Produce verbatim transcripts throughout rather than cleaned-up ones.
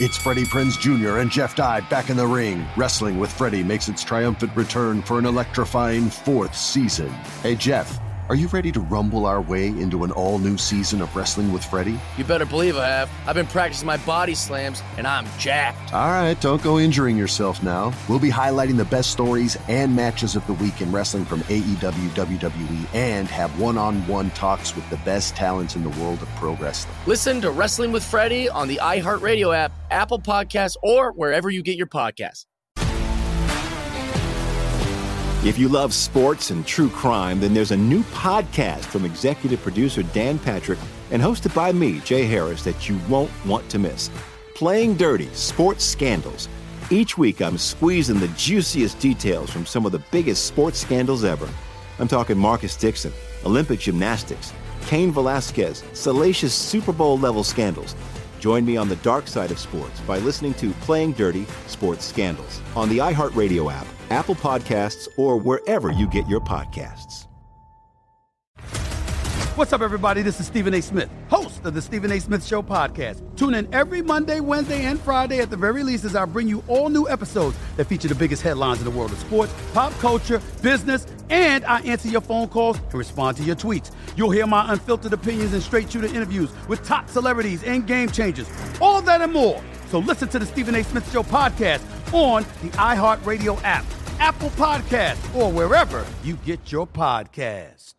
It's Freddie Prinze Junior and Jeff Dye back in the ring. Wrestling with Freddie makes its triumphant return for an electrifying fourth season. Hey, Jeff, are you ready to rumble our way into an all-new season of Wrestling with Freddie? You better believe I have. I've been practicing my body slams, and I'm jacked. All right, don't go injuring yourself now. We'll be highlighting the best stories and matches of the week in wrestling from A E W, W W E, and have one-on-one talks with the best talents in the world of pro wrestling. Listen to Wrestling with Freddie on the iHeartRadio app, Apple Podcasts, or wherever you get your podcasts. If you love sports and true crime, then there's a new podcast from executive producer Dan Patrick and hosted by me, Jay Harris, that you won't want to miss. Playing Dirty: Sports Scandals. Each week, I'm squeezing the juiciest details from some of the biggest sports scandals ever. I'm talking Marcus Dixon, Olympic gymnastics, Cain Velasquez, salacious Super Bowl-level scandals. Join me on the dark side of sports by listening to Playing Dirty: Sports Scandals on the iHeartRadio app, Apple Podcasts, or wherever you get your podcasts. What's up, everybody? This is Stephen A. Smith, host of the Stephen A. Smith Show podcast. Tune in every Monday, Wednesday, and Friday at the very least as I bring you all new episodes that feature the biggest headlines in the world of sports, pop culture, business, and I answer your phone calls and respond to your tweets. You'll hear my unfiltered opinions and straight-shooter interviews with top celebrities and game changers. All that and more. So listen to the Stephen A. Smith Show podcast on the iHeartRadio app, Apple Podcasts, or wherever you get your podcast.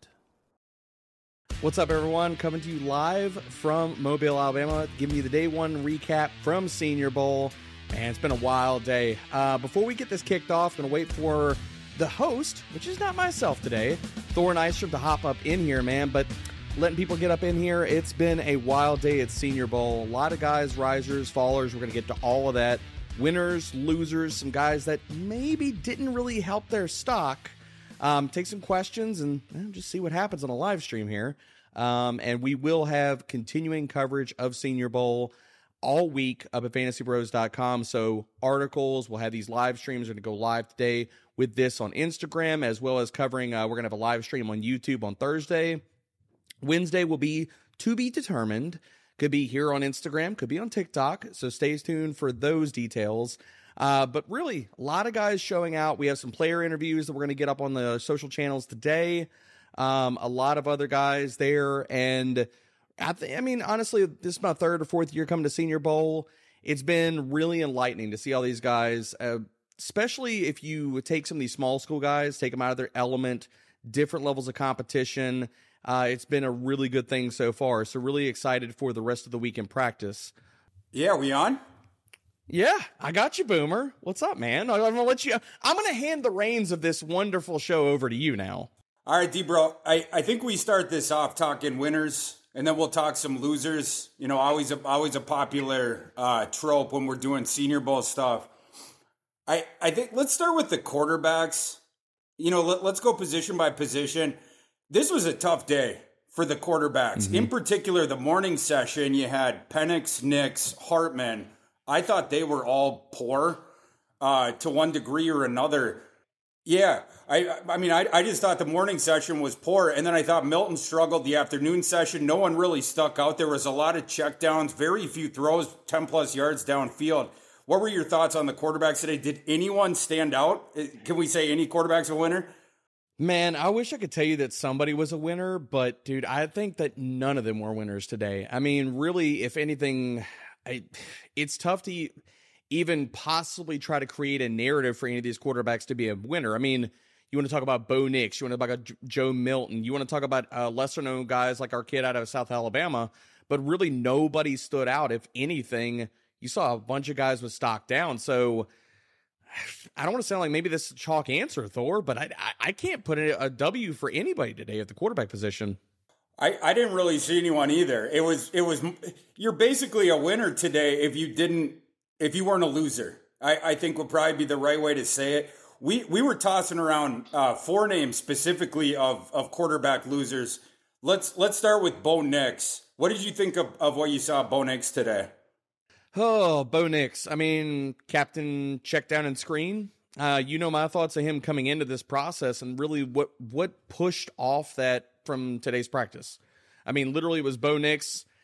What's up, everyone? Coming to you live from Mobile, Alabama, giving you the day one recap from Senior Bowl. Man, it's been a wild day. Uh, before we get this kicked off, going to wait for the host, which is not myself today, Thor Nystrom, to hop up in here, man. But letting people get up in here, it's been a wild day at Senior Bowl. A lot of guys, risers, fallers. We're going to get to all of that. Winners, losers, some guys that maybe didn't really help their stock. Um, take some questions and eh, just see what happens on a live stream here. Um, and we will have continuing coverage of Senior Bowl all week up at fantasy bros dot com. So articles, we'll have these live streams. We're going to go live today with this on Instagram, as well as covering, uh, we're going to have a live stream on YouTube on Thursday. Wednesday will be to be determined. Could be here on Instagram, could be on TikTok. So stay tuned for those details. Uh, but really, a lot of guys showing out. We have some player interviews that we're going to get up on the social channels today. Um, a lot of other guys there. And I, th- I mean, honestly, this is my third or fourth year coming to Senior Bowl. It's been really enlightening to see all these guys, uh, especially if you take some of these small school guys, take them out of their element, different levels of competition. Uh, it's been a really good thing so far. So really excited for the rest of the week in practice. Yeah, we on? Yeah, I got you, Boomer. What's up, man? I'm gonna let you. I'm gonna hand the reins of this wonderful show over to you now. All right, D-Bro, I, I think we start this off talking winners, and then we'll talk some losers. You know, always a, always a popular uh, trope when we're doing Senior Bowl stuff. I, I think let's start with the quarterbacks. You know, let, let's go position by position. This was a tough day for the quarterbacks. Mm-hmm. In particular, the morning session, you had Penix, Nix, Hartman. I thought they were all poor uh, to one degree or another. Yeah, I I mean, I, I just thought the morning session was poor, and then I thought Milton struggled the afternoon session. No one really stuck out. There was a lot of checkdowns, very few throws, ten-plus yards downfield. What were your thoughts on the quarterbacks today? Did anyone stand out? Can we say any quarterback's a winner? Man, I wish I could tell you that somebody was a winner, but, dude, I think that none of them were winners today. I mean, really, if anything, I, it's tough to even possibly try to create a narrative for any of these quarterbacks to be a winner. I mean, you want to talk about Bo Nix, you want to talk about Joe Milton, you want to talk about uh, lesser-known guys like our kid out of South Alabama, but really nobody stood out. If anything, you saw a bunch of guys with stock down. So I don't want to sound like maybe this is a chalk answer, Thor, but I, I, I can't put a, a W for anybody today at the quarterback position. I, I didn't really see anyone either. It was it was you're basically a winner today if you didn't if you weren't a loser. I, I think would probably be the right way to say it. We we were tossing around uh, four names specifically of of quarterback losers. Let's let's start with Bo Nix. What did you think of, of what you saw of Bo Nix today? Oh, Bo Nix. I mean, captain check down and screen. Uh, you know my thoughts of him coming into this process and really what what pushed off that from today's practice. I mean, literally it was Bo Nix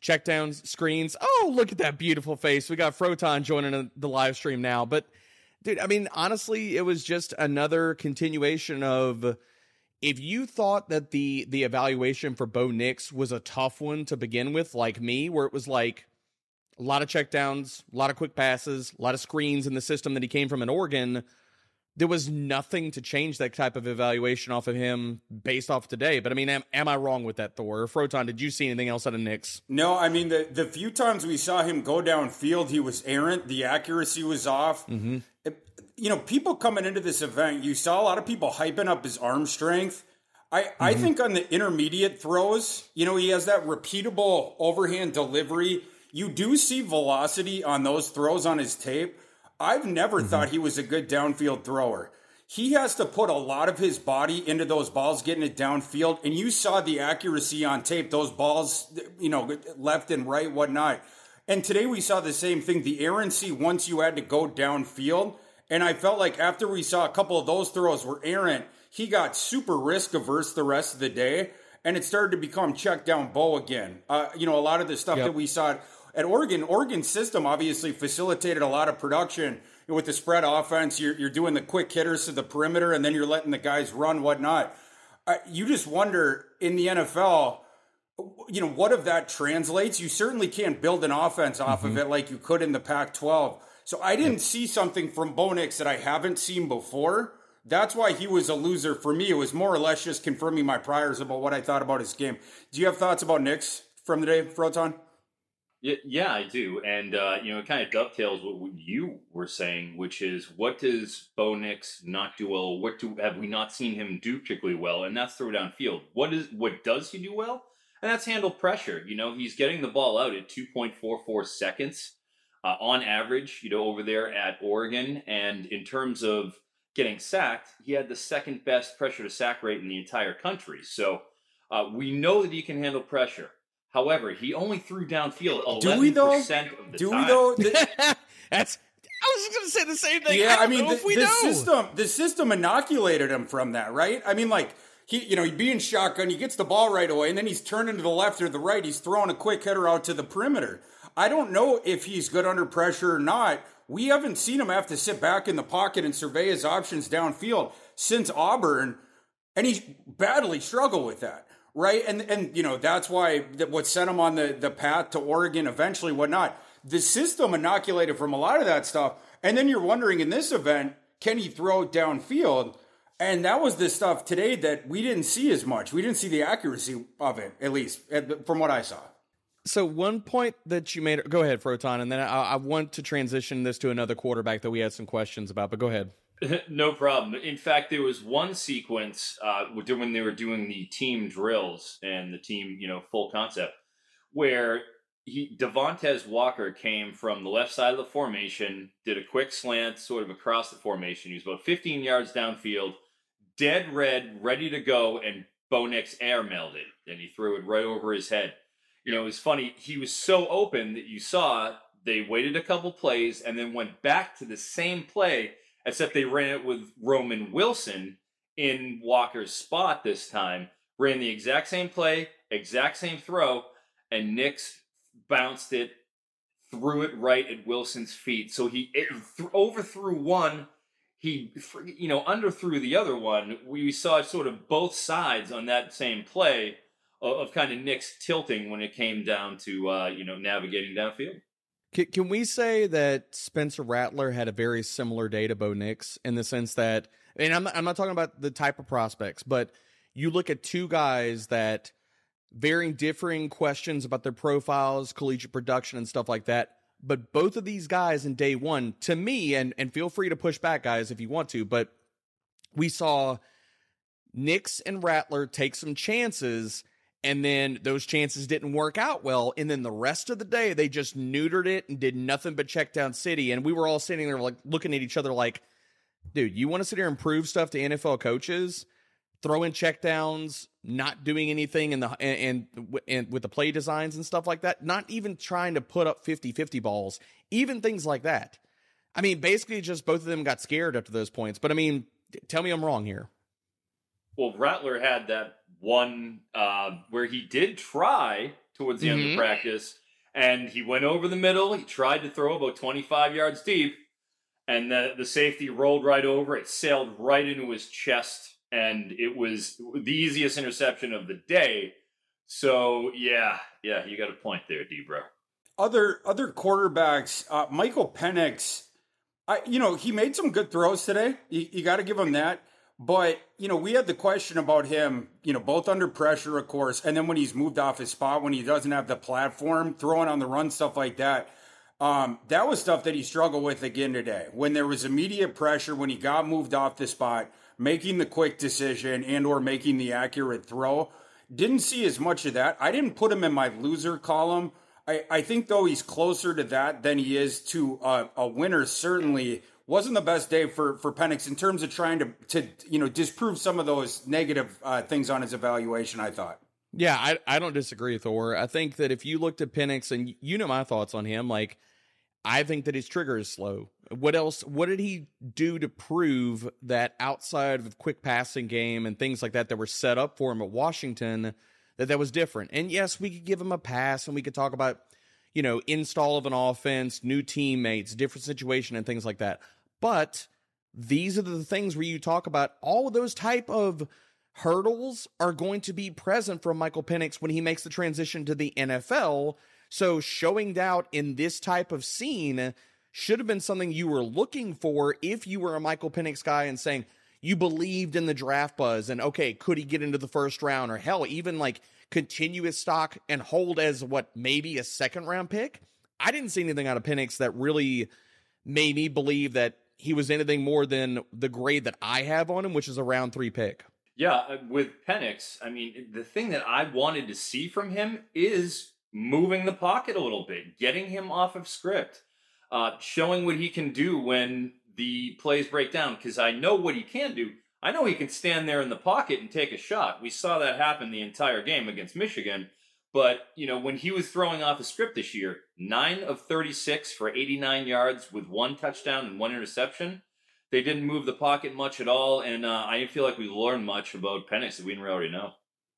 checkdowns, screens. Oh, look at that beautiful face. We got Froton joining the live stream now. But, dude, I mean, honestly, it was just another continuation of, if you thought that the the evaluation for Bo Nix was a tough one to begin with, like me, where it was like a lot of checkdowns, a lot of quick passes, a lot of screens in the system that he came from in Oregon, there was nothing to change that type of evaluation off of him based off today. But, I mean, am, am I wrong with that, Thor? Or Froton, did you see anything else out of Nix? No, I mean, the, the few times we saw him go downfield, he was errant. The accuracy was off. Mm-hmm. It, you know, people coming into this event, you saw a lot of people hyping up his arm strength. I, mm-hmm. I think on the intermediate throws, you know, he has that repeatable overhand delivery. You do see velocity on those throws on his tape. I've never mm-hmm. thought he was a good downfield thrower. He has to put a lot of his body into those balls, getting it downfield. And you saw the accuracy on tape, those balls, you know, left and right, whatnot. And today we saw the same thing, the errancy once you had to go downfield. And I felt like after we saw a couple of those throws were errant, he got super risk averse the rest of the day. And it started to become check down Bo again. Uh, you know, a lot of the stuff yep. that we saw at Oregon, Oregon's system obviously facilitated a lot of production. With the spread offense, you're, you're doing the quick hitters to the perimeter, and then you're letting the guys run, whatnot. Uh, you just wonder, in the N F L, you know, what if that translates? You certainly can't build an offense off mm-hmm. of it like you could in the Pac twelve. So I didn't see something from Bo Nix that I haven't seen before. That's why he was a loser for me. It was more or less just confirming my priors about what I thought about his game. Do you have thoughts about Nix from the day, Froton? Yeah, I do. And, uh, you know, it kind of dovetails what you were saying, which is, what does Bo Nix not do well? What do have we not seen him do particularly well? And that's throw downfield. What is what does he do well? And that's handle pressure. You know, he's getting the ball out at two point four four seconds uh, on average, you know, over there at Oregon. And in terms of getting sacked, he had the second best pressure to sack rate in the entire country. So uh, we know that he can handle pressure. However, he only threw downfield eleven percent of the Do time. we though? Do we though? That's. I was just going to say the same thing. Yeah, I, I mean, the, the, the system, the system inoculated him from that, right? I mean, like he, you know, he'd be in shotgun, he gets the ball right away, and then he's turning to the left or the right. He's throwing a quick hitter out to the perimeter. I don't know if he's good under pressure or not. We haven't seen him have to sit back in the pocket and survey his options downfield since Auburn, and he's badly struggled with that. Right. And, and, you know, that's why that what sent him on the, the path to Oregon eventually, whatnot. The system inoculated from a lot of that stuff. And then you're wondering in this event, can he throw downfield? And that was the stuff today that we didn't see as much. We didn't see the accuracy of it, at least from what I saw. So one point that you made, go ahead, Froton, and then I, I want to transition this to another quarterback that we had some questions about, but go ahead. No problem. In fact, there was one sequence uh, when they were doing the team drills and the team, you know, full concept, where he Devontae Walker came from the left side of the formation, did a quick slant sort of across the formation. He was about fifteen yards downfield, dead red, ready to go, and Bo Nix airmailed it, and he threw it right over his head. You know, it was funny. He was so open that you saw they waited a couple plays and then went back to the same play, except they ran it with Roman Wilson in Walker's spot this time. Ran the exact same play, exact same throw, and Nix bounced it, threw it right at Wilson's feet. So he it th- overthrew one, he you know underthrew the other one. We saw sort of both sides on that same play of, of kind of Nix tilting when it came down to uh, you know navigating downfield. Can, can we say that Spencer Rattler had a very similar day to Bo Nix in the sense that, and I'm not, I'm not talking about the type of prospects, but you look at two guys that varying differing questions about their profiles, collegiate production and stuff like that. But both of these guys in day one, to me, and, and feel free to push back, guys, if you want to, but we saw Nix and Rattler take some chances, and then those chances didn't work out well. And then the rest of the day, they just neutered it and did nothing but check down city. And we were all sitting there like looking at each other like, dude, you want to sit here and prove stuff to N F L coaches? Throw in checkdowns, not doing anything in the and, and, and with the play designs and stuff like that. Not even trying to put up fifty-fifty balls, even things like that. I mean, basically just both of them got scared up to those points. But I mean, tell me I'm wrong here. Well, Rattler had that one uh, where he did try towards the Mm-hmm. end of practice, and he went over the middle. He tried to throw about twenty-five yards deep, and the, the safety rolled right over. It sailed right into his chest, and it was the easiest interception of the day. So, yeah, yeah, you got a point there, D-Bro. Other other quarterbacks, uh, Michael Penix, I, you know, he made some good throws today. You, you got to give him that. But, you know, we had the question about him, you know, both under pressure, of course, and then when he's moved off his spot, when he doesn't have the platform, throwing on the run, stuff like that. Um, that was stuff that he struggled with again today. When there was immediate pressure, when he got moved off the spot, making the quick decision and or making the accurate throw. Didn't see as much of that. I didn't put him in my loser column. I, I think, though, he's closer to that than he is to a, a winner, certainly. Wasn't the best day for, for Penix in terms of trying to, to you know, disprove some of those negative uh, things on his evaluation, I thought. Yeah, I, I don't disagree, Thor. I think that if you looked at Penix, and you know my thoughts on him, like, I think that his trigger is slow. What else, what did he do to prove that outside of the quick passing game and things like that that were set up for him at Washington, that that was different? And yes, we could give him a pass and we could talk about, you know, install of an offense, new teammates, different situation and things like that. But these are the things where you talk about all of those type of hurdles are going to be present for Michael Penix when he makes the transition to the N F L. So showing doubt in this type of scene should have been something you were looking for if you were a Michael Penix guy and saying you believed in the draft buzz and, okay, could he get into the first round, or hell, even like continue his stock and hold as what, maybe a second round pick? I didn't see anything out of Penix that really made me believe that he was anything more than the grade that I have on him, which is a round three pick. Yeah, with Penix, I mean, the thing that I wanted to see from him is moving the pocket a little bit, getting him off of script, uh, showing what he can do when the plays break down, because I know what he can do. I know he can stand there in the pocket and take a shot. We saw that happen the entire game against Michigan. But, you know, when he was throwing off a script this year, nine of thirty-six for eighty-nine yards with one touchdown and one interception. They didn't move the pocket much at all, and uh, I didn't feel like we learned much about Penix that we didn't already know.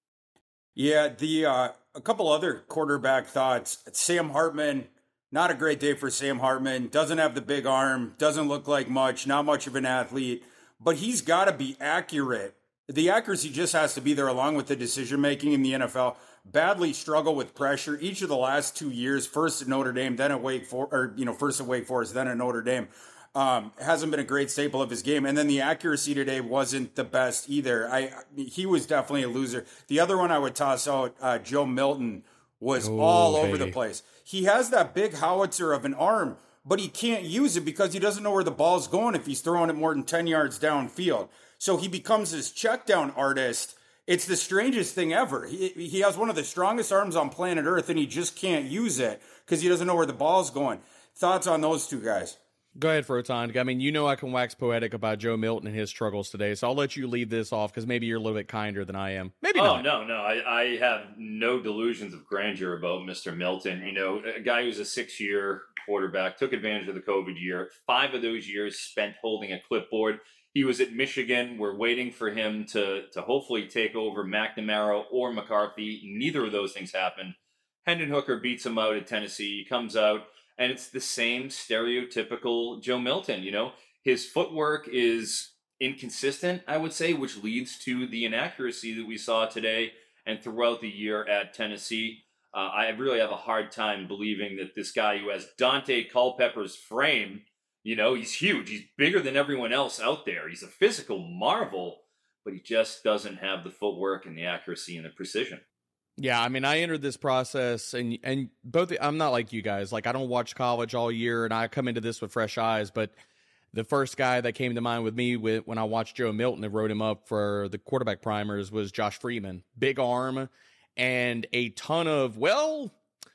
Yeah, the uh, a couple other quarterback thoughts. Sam Hartman, not a great day for Sam Hartman. Doesn't have the big arm, doesn't look like much, not much of an athlete, but he's got to be accurate. The accuracy just has to be there along with the decision-making in the N F L. Badly struggle with pressure each of the last two years, first at Notre Dame, then at Wake Forest, or, you know, first at Wake Forest, then at Notre Dame. Um, hasn't been a great staple of his game. And then the accuracy today wasn't the best either. I He was definitely a loser. The other one I would toss out, uh, Joe Milton, was oh, all baby. over the place. He has that big howitzer of an arm, but he can't use it because he doesn't know where the ball's going if he's throwing it more than ten yards downfield. So he becomes this check down artist. It's the strangest thing ever. He, he has one of the strongest arms on planet Earth, and he just can't use it because he doesn't know where the ball's going. Thoughts on those two guys? Go ahead, Froton. I mean, you know I can wax poetic about Joe Milton and his struggles today, so I'll let you leave this off because maybe you're a little bit kinder than I am. Maybe oh, not. no, no. I, I have no delusions of grandeur about Mister Milton. You know, a guy who's a six-year quarterback, took advantage of the COVID year. Five of those years spent holding a clipboard. He was at Michigan. We're waiting for him to, to hopefully take over McNamara or McCarthy. Neither of those things happened. Hendon Hooker beats him out at Tennessee. He comes out, and it's the same stereotypical Joe Milton. You know, his footwork is inconsistent, I would say, which leads to the inaccuracy that we saw today and throughout the year at Tennessee. Uh, I really have a hard time believing that this guy who has Dante Culpepper's frame, you know, he's huge. He's bigger than everyone else out there. He's a physical marvel, but he just doesn't have the footwork and the accuracy and the precision. Yeah, I mean, I entered this process, and and both, I'm not like you guys. Like, I don't watch college all year, and I come into this with fresh eyes, but the first guy that came to mind with me with, when I watched Joe Milton and wrote him up for the quarterback primers was Josh Freeman. Big arm and a ton of, well,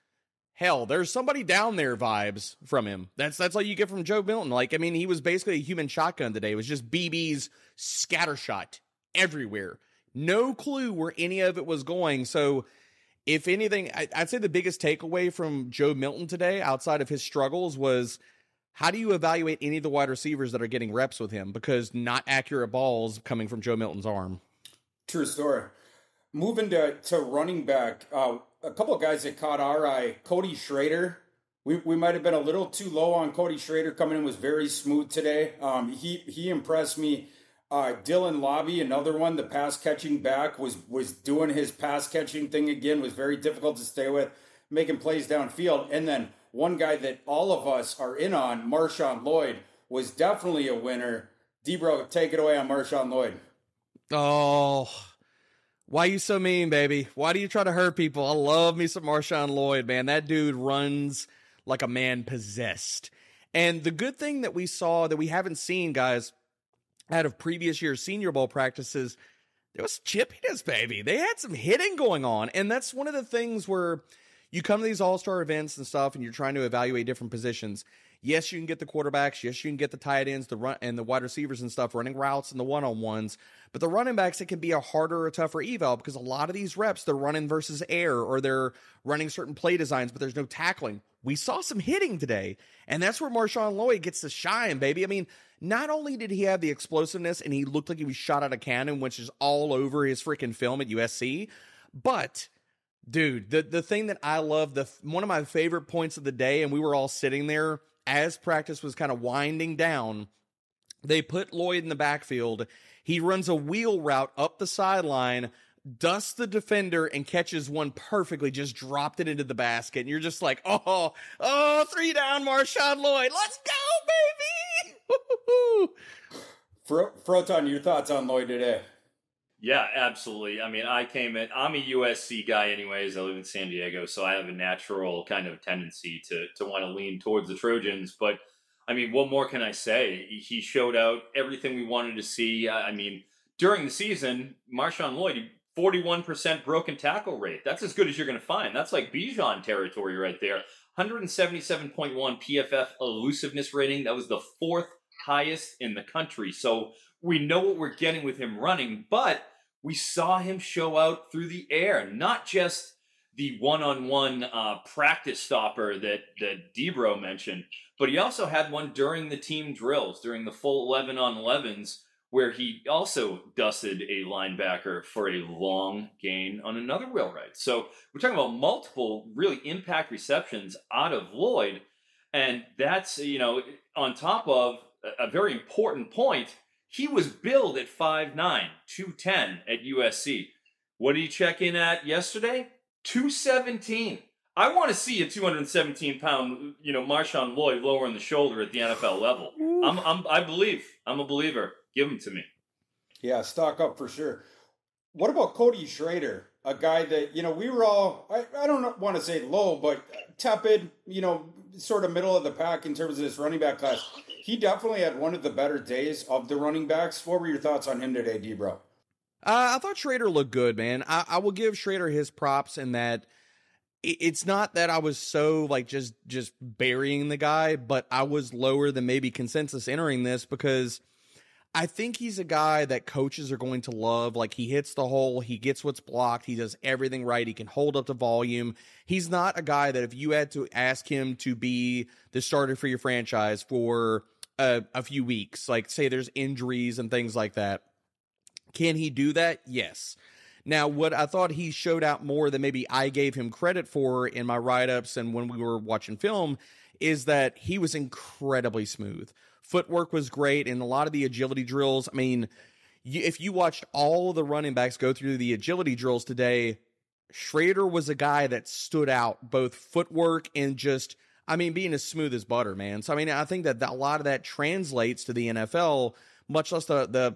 hell, there's somebody down there vibes from him. That's that's all you get from Joe Milton. Like, I mean, he was basically a human shotgun today. It was just B B's scattershot everywhere. No clue where any of it was going. So, if anything, I'd say the biggest takeaway from Joe Milton today, outside of his struggles, was how do you evaluate any of the wide receivers that are getting reps with him? Because not accurate balls coming from Joe Milton's arm. True story. Moving to, to running back, uh, a couple of guys that caught our eye. Cody Schrader. We we might have been a little too low on Cody Schrader. Coming in was very smooth today. Um, he he impressed me. Uh, Dylan Lobby, another one, the pass catching back, was was doing his pass catching thing again. Was very difficult to stay with, making plays downfield. And then one guy that all of us are in on, Marshawn Lloyd, was definitely a winner. D-Bro, take it away on Marshawn Lloyd. Oh, why you so mean, baby? Why do you try to hurt people? I love me some Marshawn Lloyd, man. That dude runs like a man possessed. And the good thing that we saw that we haven't seen, guys, out of previous year's Senior Bowl practices, there was chippiness, baby. They had some hitting going on. And that's one of the things where you come to these all-star events and stuff and you're trying to evaluate different positions. Yes, you can get the quarterbacks. Yes, you can get the tight ends, the run and the wide receivers and stuff, running routes and the one-on-ones. But the running backs, it can be a harder or tougher eval because a lot of these reps, they're running versus air or they're running certain play designs, but there's no tackling. We saw some hitting today, and that's where Marshawn Lloyd gets to shine, baby. I mean, not only did he have the explosiveness and he looked like he was shot out of cannon, which is all over his freaking film at U S C, but dude, the, the thing that I love, the one of my favorite points of the day, and we were all sitting there as practice was kind of winding down, they put Lloyd in the backfield. He runs a wheel route up the sideline, dusts the defender, and catches one perfectly, just dropped it into the basket. And you're just like, oh, oh, three down, Marshawn Lloyd. Let's go, baby! Fro- Froton, your thoughts on Lloyd today? Yeah, absolutely. I mean, I came in, I'm a U S C guy anyways. I live in San Diego, so I have a natural kind of tendency to to want to lean towards the Trojans. But, I mean, what more can I say? He showed out everything we wanted to see. I mean, during the season, Marshawn Lloyd, forty-one percent broken tackle rate. That's as good as you're going to find. That's like Bijan territory right there. one seventy-seven point one P F F elusiveness rating. That was the fourth highest in the country. So we know what we're getting with him running, but we saw him show out through the air, not just the one-on-one uh, practice stopper that, that D-Bro mentioned, but he also had one during the team drills, during the full eleven on elevens, where he also dusted a linebacker for a long gain on another wheel right. So we're talking about multiple really impact receptions out of Lloyd, and that's, you know, on top of a, a very important point. He was billed at five nine, two ten at U S C. What did he check in at yesterday? two seventeen. I want to see a two hundred seventeen pound, you know, Marshawn Lloyd lowering the shoulder at the N F L level. I'm, I'm, I believe. I'm a believer. Give him to me. Yeah, stock up for sure. What about Cody Schrader? A guy that, you know, we were all, I, I don't want to say low, but tepid, you know, sort of middle of the pack in terms of this running back class. He definitely had one of the better days of the running backs. What were your thoughts on him today, D-Bro? Uh, I thought Schrader looked good, man. I, I will give Schrader his props in that it, it's not that I was so like just just burying the guy, but I was lower than maybe consensus entering this because I think he's a guy that coaches are going to love. Like, he hits the hole, he gets what's blocked, he does everything right, he can hold up the volume. He's not a guy that if you had to ask him to be the starter for your franchise for a, a few weeks, like say there's injuries and things like that, can he do that? Yes. Now, what I thought he showed out more than maybe I gave him credit for in my write-ups and when we were watching film is that he was incredibly smooth. Footwork was great, and a lot of the agility drills, I mean, you, if you watched all the running backs go through the agility drills today, Schrader was a guy that stood out, both footwork and just, I mean, being as smooth as butter, man. So, I mean, I think that a lot of that translates to the N F L, much less the the,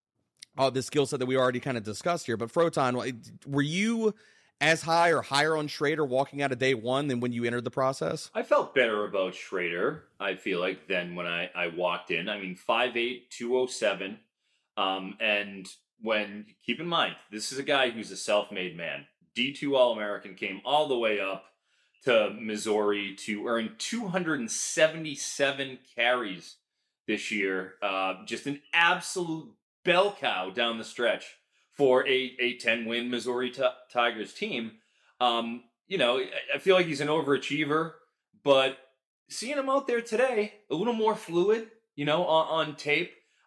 uh, the skill set that we already kind of discussed here. But, Froton, were you as high or higher on Schrader walking out of day one than when you entered the process? I felt better about Schrader, I feel like, than when I, I walked in. I mean, five eight, two oh seven. Um, and when, keep in mind, this is a guy who's a self-made man. D two All-American, came all the way up to Missouri to earn two hundred seventy-seven carries this year. Uh, just an absolute bell cow down the stretch for a, a ten-win Missouri t- Tigers team. Um, you know, I feel like he's an overachiever, but seeing him out there today, a little more fluid, you know, on, on tape, I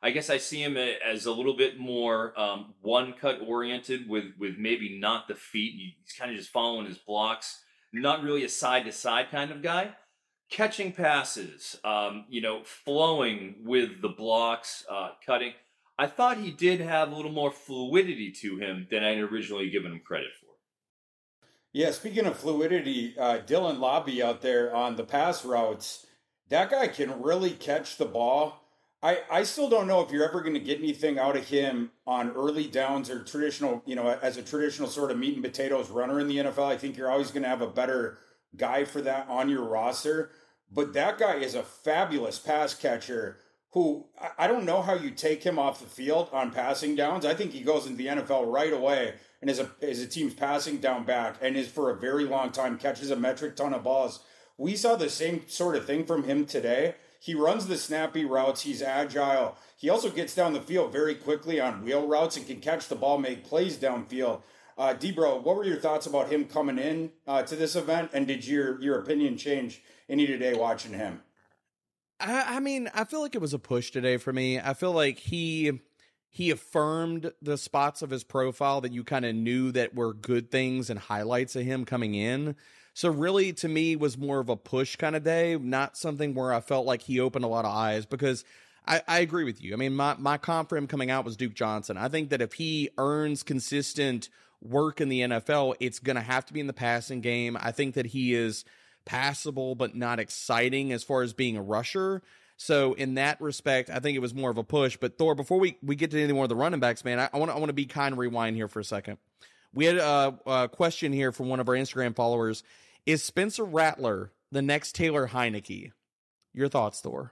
I guess I see him as a little bit more um, one cut oriented with, with maybe not the feet. He's kind of just following his blocks, not really a side to side kind of guy. Catching passes, um, you know, flowing with the blocks, uh, cutting. I thought he did have a little more fluidity to him than I'd originally given him credit for. Yeah, speaking of fluidity, uh, Dylan Lobby out there on the pass routes, that guy can really catch the ball. I, I still don't know if you're ever going to get anything out of him on early downs or traditional, you know, as a traditional sort of meat and potatoes runner in the N F L. I think you're always going to have a better guy for that on your roster. But that guy is a fabulous pass catcher who I don't know how you take him off the field on passing downs. I think he goes into the N F L right away and is a, is a team's passing down back and is for a very long time, catches a metric ton of balls. We saw the same sort of thing from him today. He runs the snappy routes. He's agile. He also gets down the field very quickly on wheel routes and can catch the ball, make plays downfield. Uh, Debro, what were your thoughts about him coming in uh, to this event? And did your, your opinion change any today watching him? I, I mean, I feel like it was a push today for me. I feel like he he affirmed the spots of his profile that you kind of knew that were good things and highlights of him coming in. So really, to me, was more of a push kind of day, not something where I felt like he opened a lot of eyes, because I, I agree with you. I mean, my, my comp for him coming out was Duke Johnson. I think that if he earns consistent work in the N F L, it's going to have to be in the passing game. I think that he is passable but not exciting as far as being a rusher. So in that respect, I think it was more of a push. But Thor, before we, we get to any more of the running backs, man, I, I want to I want to be kind of rewind here for a second. We had a, a question here from one of our Instagram followers. Is Spencer Rattler the next Taylor Heinicke? Your thoughts, Thor?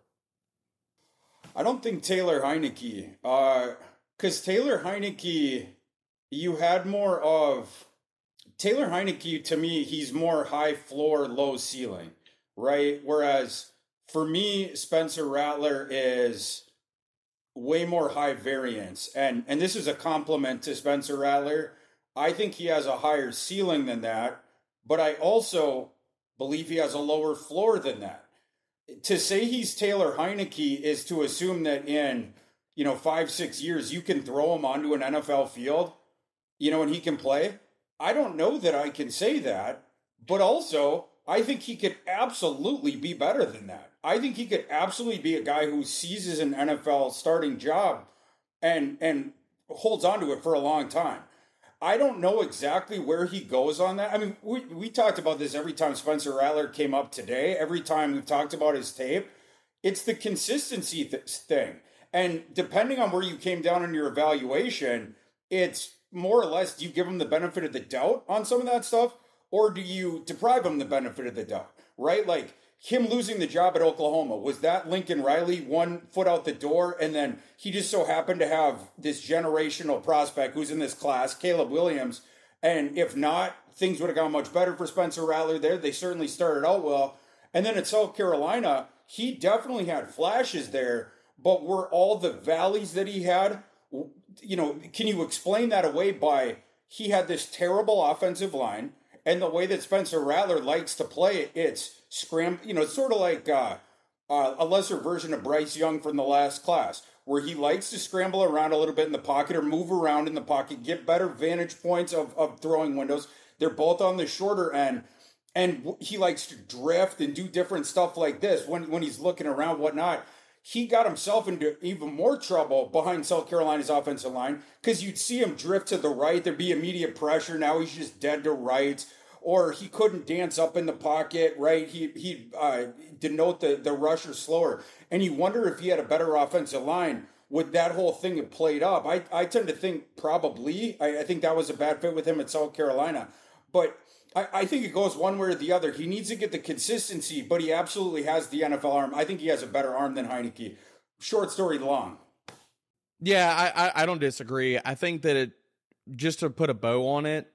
I don't think Taylor Heinicke, because uh, Taylor Heinicke, you had more of Taylor Heinicke. To me, he's more high floor, low ceiling, right? Whereas for me, Spencer Rattler is way more high variance, and and this is a compliment to Spencer Rattler. I think he has a higher ceiling than that. But I also believe he has a lower floor than that. To say he's Taylor Heinicke is to assume that in, you know, five, six years, you can throw him onto an N F L field, you know, and he can play. I don't know that I can say that, but also I think he could absolutely be better than that. I think he could absolutely be a guy who seizes an N F L starting job and and holds on to it for a long time. I don't know exactly where he goes on that. I mean, we we talked about this every time Spencer Rattler came up today. Every time we've talked about his tape, it's the consistency th- thing. And depending on where you came down in your evaluation, it's more or less, do you give him the benefit of the doubt on some of that stuff? Or do you deprive him the benefit of the doubt, right? Like him losing the job at Oklahoma, was that Lincoln Riley one foot out the door, and then he just so happened to have this generational prospect who's in this class, Caleb Williams, and if not, things would have gone much better for Spencer Rattler there. They certainly started out well. And then at South Carolina, he definitely had flashes there, but were all the valleys that he had, you know, can you explain that away by he had this terrible offensive line, and the way that Spencer Rattler likes to play it, it's scram, you know, it's sort of like uh, uh, a lesser version of Bryce Young from the last class, where he likes to scramble around a little bit in the pocket or move around in the pocket, get better vantage points of, of throwing windows. They're both on the shorter end, and he likes to drift and do different stuff like this when, when he's looking around, whatnot. He got himself into even more trouble behind South Carolina's offensive line because you'd see him drift to the right. There'd be immediate pressure. Now he's just dead to rights. Or he couldn't dance up in the pocket, right? He, he'd uh, denote the, the rusher slower. And you wonder if he had a better offensive line, would that whole thing have played up? I, I tend to think probably. I, I think that was a bad fit with him at South Carolina. But I, I think it goes one way or the other. He needs to get the consistency, but he absolutely has the N F L arm. I think he has a better arm than Heinicke. Short story long. Yeah, I, I, I don't disagree. I think that it, just to put a bow on it,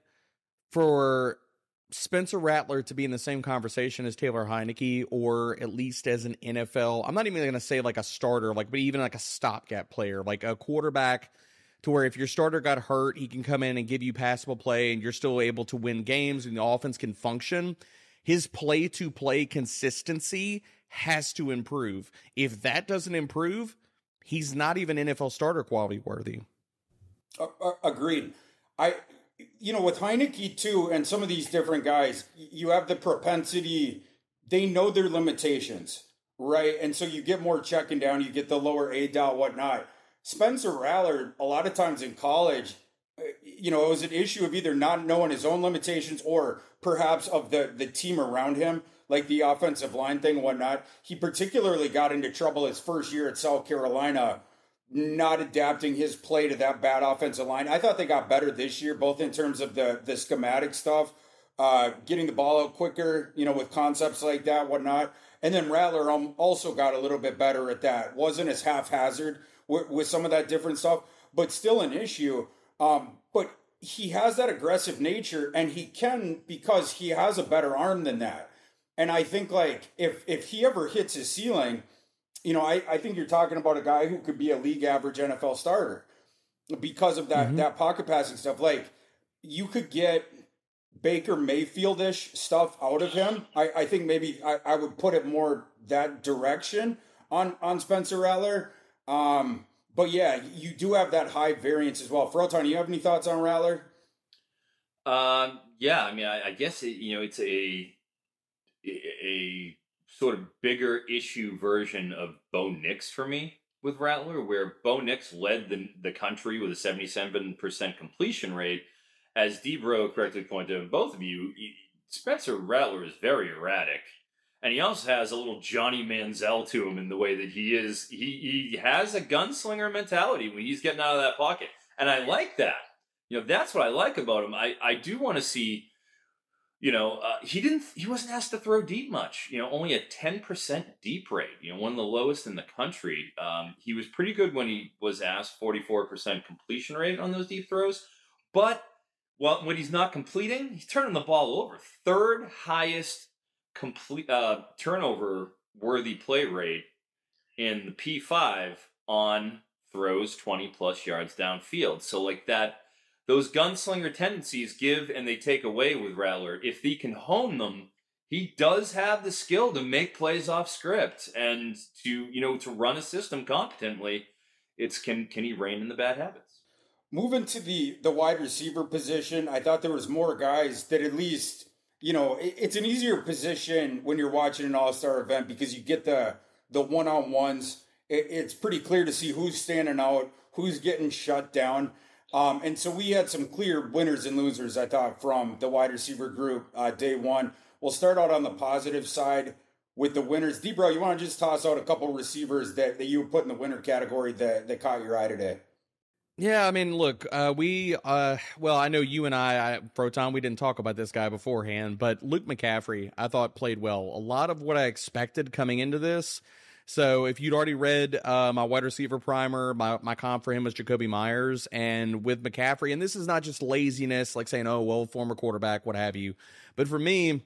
for Spencer Rattler to be in the same conversation as Taylor Heinicke, or at least as an N F L, I'm not even going to say like a starter, like, but even like a stopgap player, like a quarterback, to where if your starter got hurt, he can come in and give you passable play and you're still able to win games and the offense can function. His play-to-play consistency has to improve. If that doesn't improve, he's not even N F L starter quality worthy. Uh, uh, agreed. I, you know, with Heineke too, and some of these different guys, you have the propensity, they know their limitations, right? And so you get more checking down, you get the lower A D O T, whatnot. Spencer Rattler, a lot of times in college, you know, it was an issue of either not knowing his own limitations or perhaps of the, the team around him, like the offensive line thing and whatnot. He particularly got into trouble his first year at South Carolina, not adapting his play to that bad offensive line. I thought they got better this year, both in terms of the, the schematic stuff, uh, getting the ball out quicker, you know, with concepts like that, whatnot. And then Rattler also got a little bit better at that. Wasn't as haphazard with, with some of that different stuff, but still an issue. Um, but he has that aggressive nature, and he can because he has a better arm than that. And I think, like, if if he ever hits his ceiling, you know, I, I think you're talking about a guy who could be a league average N F L starter because of that, mm-hmm. that pocket passing stuff. Like, you could get Baker Mayfield-ish stuff out of him. I, I think maybe I, I would put it more that direction on, on Spencer Rattler. Um, but yeah, you do have that high variance as well. Froton, you have any thoughts on Rattler? Um, yeah, I mean, I, I guess, it, you know, it's a, a sort of bigger issue version of Bo Nix for me with Rattler, where Bo Nix led the, the country with a seventy-seven percent completion rate. As Debro correctly pointed out, both of you, Spencer Rattler is very erratic. And he also has a little Johnny Manziel to him in the way that he is. He, he has a gunslinger mentality when he's getting out of that pocket. And I like that. You know, that's what I like about him. I, I do want to see, you know, uh, he didn't, he wasn't asked to throw deep much, you know, only a ten percent deep rate, you know, one of the lowest in the country. Um, he was pretty good when he was asked, forty-four percent completion rate on those deep throws. But well, when he's not completing, he's turning the ball over. Third highest complete uh, turnover worthy play rate in the P five on throws twenty plus yards downfield. So like that, those gunslinger tendencies give and they take away with Rattler. If he can hone them, he does have the skill to make plays off script and to, you know, to run a system competently. It's can can he rein in the bad habits? Moving to the, the wide receiver position, I thought there was more guys that at least, you know, it, it's an easier position when you're watching an all-star event because you get the the one-on-ones. It, it's pretty clear to see who's standing out, who's getting shut down. Um, and so we had some clear winners and losers, I thought, from the wide receiver group uh, day one. We'll start out on the positive side with the winners. Debro, you want to just toss out a couple receivers that, that you would put in the winner category that, that caught your eye today? Yeah, I mean, look, uh, we, uh, well, I know you and I, I, Froton, we didn't talk about this guy beforehand, but Luke McCaffrey, I thought played well. A lot of what I expected coming into this. So if you'd already read uh, my wide receiver primer, my, my comp for him was Jacoby Myers. And with McCaffrey, and this is not just laziness, like saying, oh, well, former quarterback, what have you. But for me,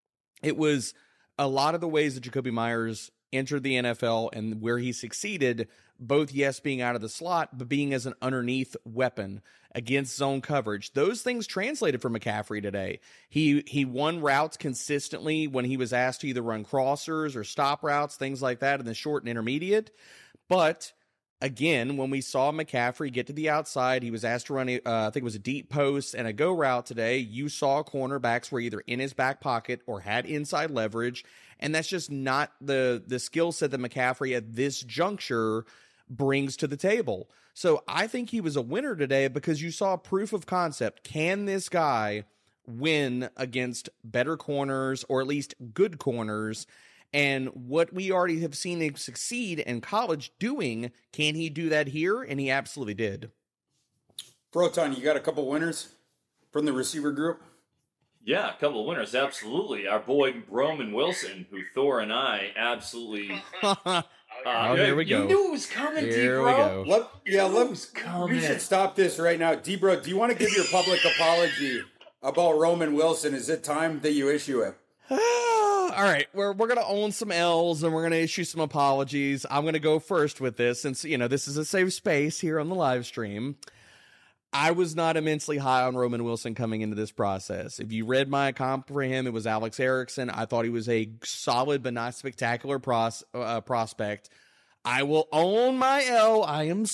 it was a lot of the ways that Jacoby Myers entered the N F L and where he succeeded, both, yes, being out of the slot, but being as an underneath weapon against zone coverage. Those things translated for McCaffrey today. He he won routes consistently when he was asked to either run crossers or stop routes, things like that in the short and intermediate. But again, when we saw McCaffrey get to the outside, he was asked to run, uh, I think it was a deep post and a go route today. You saw cornerbacks were either in his back pocket or had inside leverage. And that's just not the, the skill set that McCaffrey at this juncture brings to the table. So I think he was a winner today because you saw proof of concept. Can this guy win against better corners or at least good corners? And what we already have seen him succeed in college doing, can he do that here? And he absolutely did. Froton, you got a couple winners from the receiver group? Yeah, a couple of winners, absolutely. Our boy Roman Wilson, who Thor and I absolutely... Uh, oh, here we you go. You knew it was coming, Here Debro. we go. Let, yeah, let, coming. we should stop this right now. Debro, do you want to give your public apology about Roman Wilson? Is it time that you issue it? All right, we're we're gonna own some L's and we're gonna issue some apologies. I'm gonna go first with this, since you know this is a safe space here on the live stream. I was not immensely high on Roman Wilson coming into this process. If you read my comp for him, it was Alex Erickson. I thought he was a solid but not spectacular pros, uh, prospect. I will own my L. I am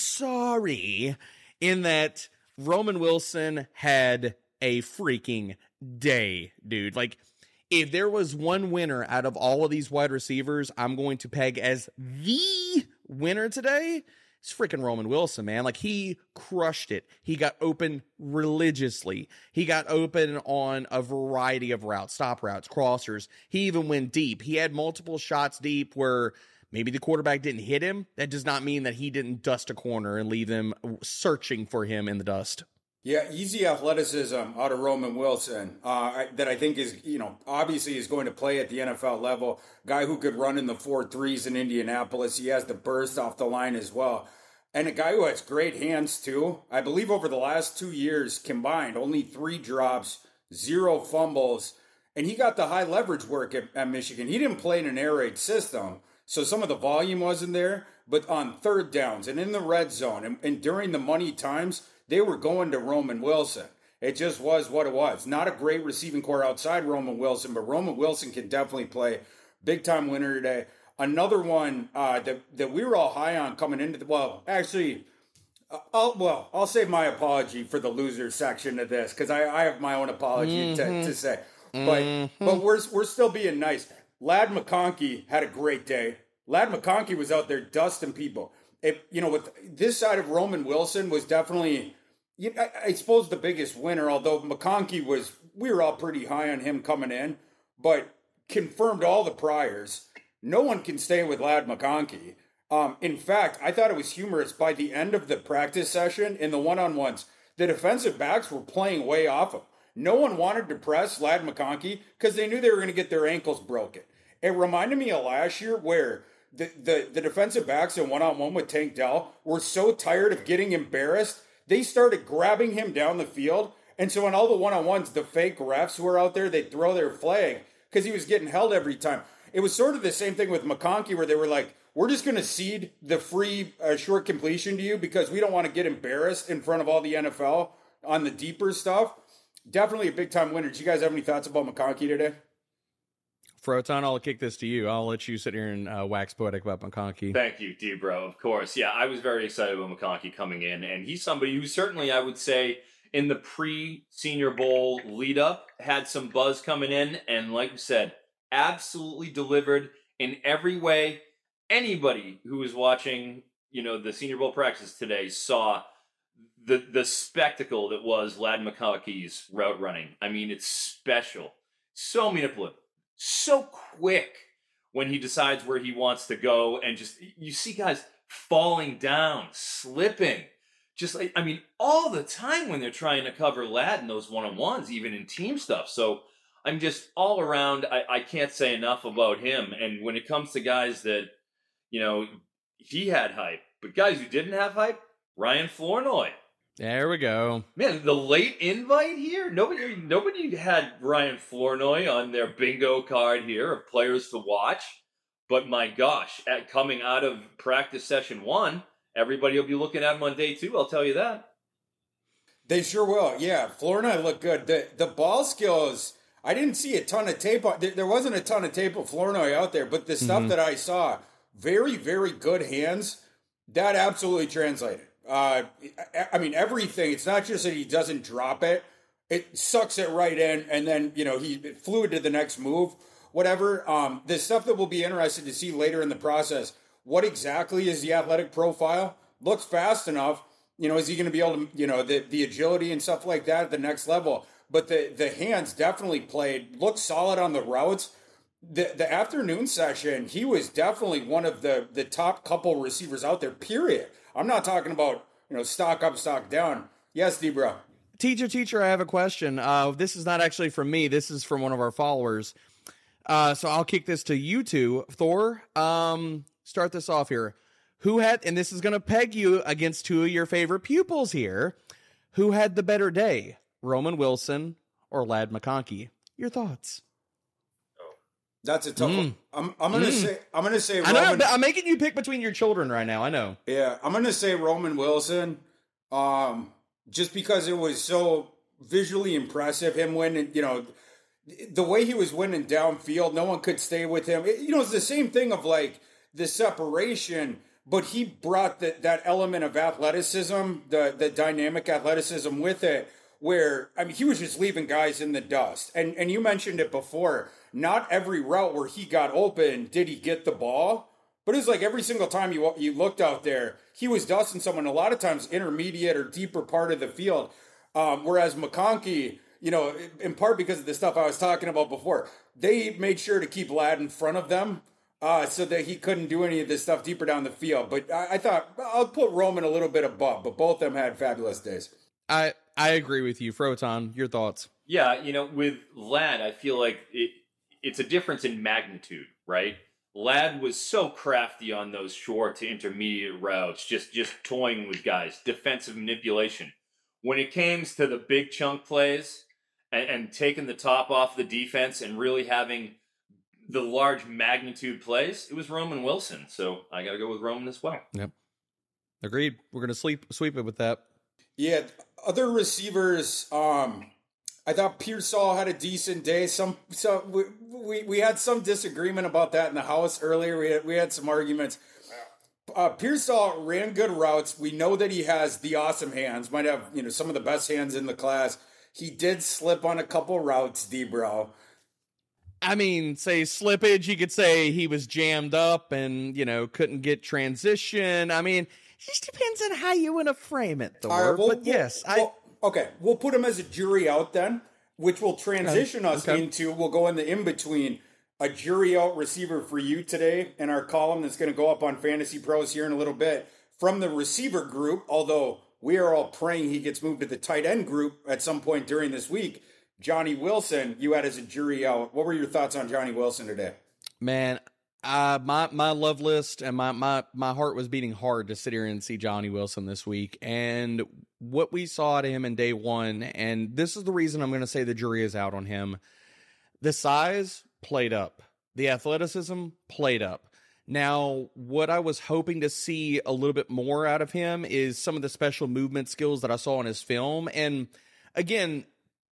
sorry in that Roman Wilson had a freaking day, dude. Like, if there was one winner out of all of these wide receivers, I'm going to peg as the winner today, it's freaking Roman Wilson, man. Like, he crushed it. He got open religiously. He got open on a variety of routes, stop routes, crossers. He even went deep. He had multiple shots deep where maybe the quarterback didn't hit him. That does not mean that he didn't dust a corner and leave them searching for him in the dust. Yeah, easy athleticism out of Roman Wilson uh, that I think is, you know, obviously is going to play at the N F L level. Guy who could run in the four threes in Indianapolis. He has the burst off the line as well. And a guy who has great hands too. I believe over the last two years combined, only three drops, zero fumbles. And he got the high leverage work at, at Michigan. He didn't play in an air raid system, so some of the volume wasn't there. But on third downs and in the red zone and, and during the money times, they were going to Roman Wilson. It just was what it was. Not a great receiving core outside Roman Wilson, but Roman Wilson can definitely play. Big time winner today. Another one uh, that that we were all high on coming into the well, actually, I'll well I'll save my apology for the loser section of this because I, I have my own apology mm-hmm. to, to say, but mm-hmm. but we're we're still being nice. Ladd McConkey had a great day. Ladd McConkey was out there dusting people. It, you know, with this side of Roman Wilson was definitely. I, I suppose the biggest winner, although McConkey was, we were all pretty high on him coming in, but confirmed all the priors. No one can stay with Ladd McConkey. Um, in fact, I thought it was humorous by the end of the practice session in the one-on-ones, the defensive backs were playing way off him. No one wanted to press Ladd McConkey because they knew they were going to get their ankles broken. It reminded me of last year where the, the, the defensive backs in one-on-one with Tank Dell were so tired of getting embarrassed they started grabbing him down the field. And so in all the one-on-ones, the fake refs were out there. They'd throw their flag because he was getting held every time. It was sort of the same thing with McConkey where they were like, we're just going to cede the free uh, short completion to you because we don't want to get embarrassed in front of all the N F L on the deeper stuff. Definitely a big-time winner. Do you guys have any thoughts about McConkey today? Froton, I'll kick this to you. I'll let you sit here and uh, wax poetic about McConkey. Thank you, D-Bro, of course. Yeah, I was very excited about McConkey coming in, and he's somebody who certainly, I would say, in the pre-Senior Bowl lead-up, had some buzz coming in, and like we said, absolutely delivered in every way. Anybody who was watching, you know, the Senior Bowl practice today saw the the spectacle that was Ladd McConkey's route running. I mean, it's special. So manipulative. So quick when he decides where he wants to go, and just you see guys falling down, slipping, just like I mean, all the time when they're trying to cover Ladd in those one-on-ones, even in team stuff. So I'm just all around. I, I can't say enough about him. And when it comes to guys that you know he had hype, but guys who didn't have hype, Ryan Flournoy. There we go. Man, the late invite here? Nobody nobody had Ryan Flournoy on their bingo card here of players to watch. But my gosh, at coming out of practice session one, everybody will be looking at him on day two, I'll tell you that. They sure will. Yeah, Flournoy looked good. The the ball skills, I didn't see a ton of tape. There wasn't a ton of tape of Flournoy out there, but the stuff mm-hmm. that I saw, very, very good hands, that absolutely translated. Uh, I mean, everything. It's not just that he doesn't drop it. It sucks it right in, and then, you know, he flew to the next move, whatever. Um, the stuff that we'll be interested to see later in the process, what exactly is the athletic profile? Looks fast enough. You know, is he going to be able to, you know, the, the agility and stuff like that at the next level? But the, the hands definitely played, looked solid on the routes. The the afternoon session, he was definitely one of the, the top couple receivers out there, period. I'm not talking about, you know, stock up, stock down. Yes, D-Bro. Teacher, teacher, I have a question. Uh, this is not actually from me. This is from one of our followers. Uh, so I'll kick this to you two. Thor, um, start this off here. Who had, and this is going to peg you against two of your favorite pupils here. Who had the better day, Roman Wilson or Ladd McConkey? Your thoughts? That's a tough mm. one. I'm, I'm gonna mm. say I'm gonna say I Roman. know, I'm making you pick between your children right now. I know. Yeah, I'm gonna say Roman Wilson, um, just because it was so visually impressive. Him winning, you know, the way he was winning downfield, no one could stay with him. It, you know, it's the same thing of like the separation, but he brought the, that element of athleticism, the the dynamic athleticism with it, where, I mean, he was just leaving guys in the dust. And and you mentioned it before, not every route where he got open did he get the ball, but it was like every single time you you looked out there, he was dusting someone, a lot of times intermediate or deeper part of the field. Um, whereas McConkey, you know, in part because of the stuff I was talking about before, they made sure to keep Ladd in front of them uh, so that he couldn't do any of this stuff deeper down the field. But I, I thought I'll put Roman a little bit above, but both of them had fabulous days. I, I agree with you. Froton, your thoughts? Yeah, you know, with Ladd, I feel like it, it's a difference in magnitude, right? Ladd was so crafty on those short to intermediate routes, just, just toying with guys, defensive manipulation. When it came to the big chunk plays and, and taking the top off the defense and really having the large magnitude plays, it was Roman Wilson. So I got to go with Roman as well. Yep. Agreed. We're going to sleep sweep it with that. Yeah. Other receivers, um, I thought Pearsall had a decent day. Some, so we, we, we had some disagreement about that in the house earlier. We had, we had some arguments. Uh, Pearsall ran good routes. We know that he has the awesome hands. Might have, you know, some of the best hands in the class. He did slip on a couple routes, D-Bro. I mean, say slippage, you could say he was jammed up and, you know, couldn't get transition. I mean, it just depends on how you want to frame it, Thor. Right, well, but yes, well, I... Well, okay, we'll put him as a jury out then, which will transition okay. us okay. into, we'll go in the in-between, a jury out receiver for you today in our column that's going to go up on Fantasy Pros here in a little bit from the receiver group, although we are all praying he gets moved to the tight end group at some point during this week. Johnny Wilson, you had as a jury out. What were your thoughts on Johnny Wilson today? Man, uh, my my love list and my, my, my heart was beating hard to sit here and see Johnny Wilson this week. And what we saw at him in day one, and this is the reason I'm going to say the jury is out on him, the size played up. The athleticism played up. Now, what I was hoping to see a little bit more out of him is some of the special movement skills that I saw in his film. And again,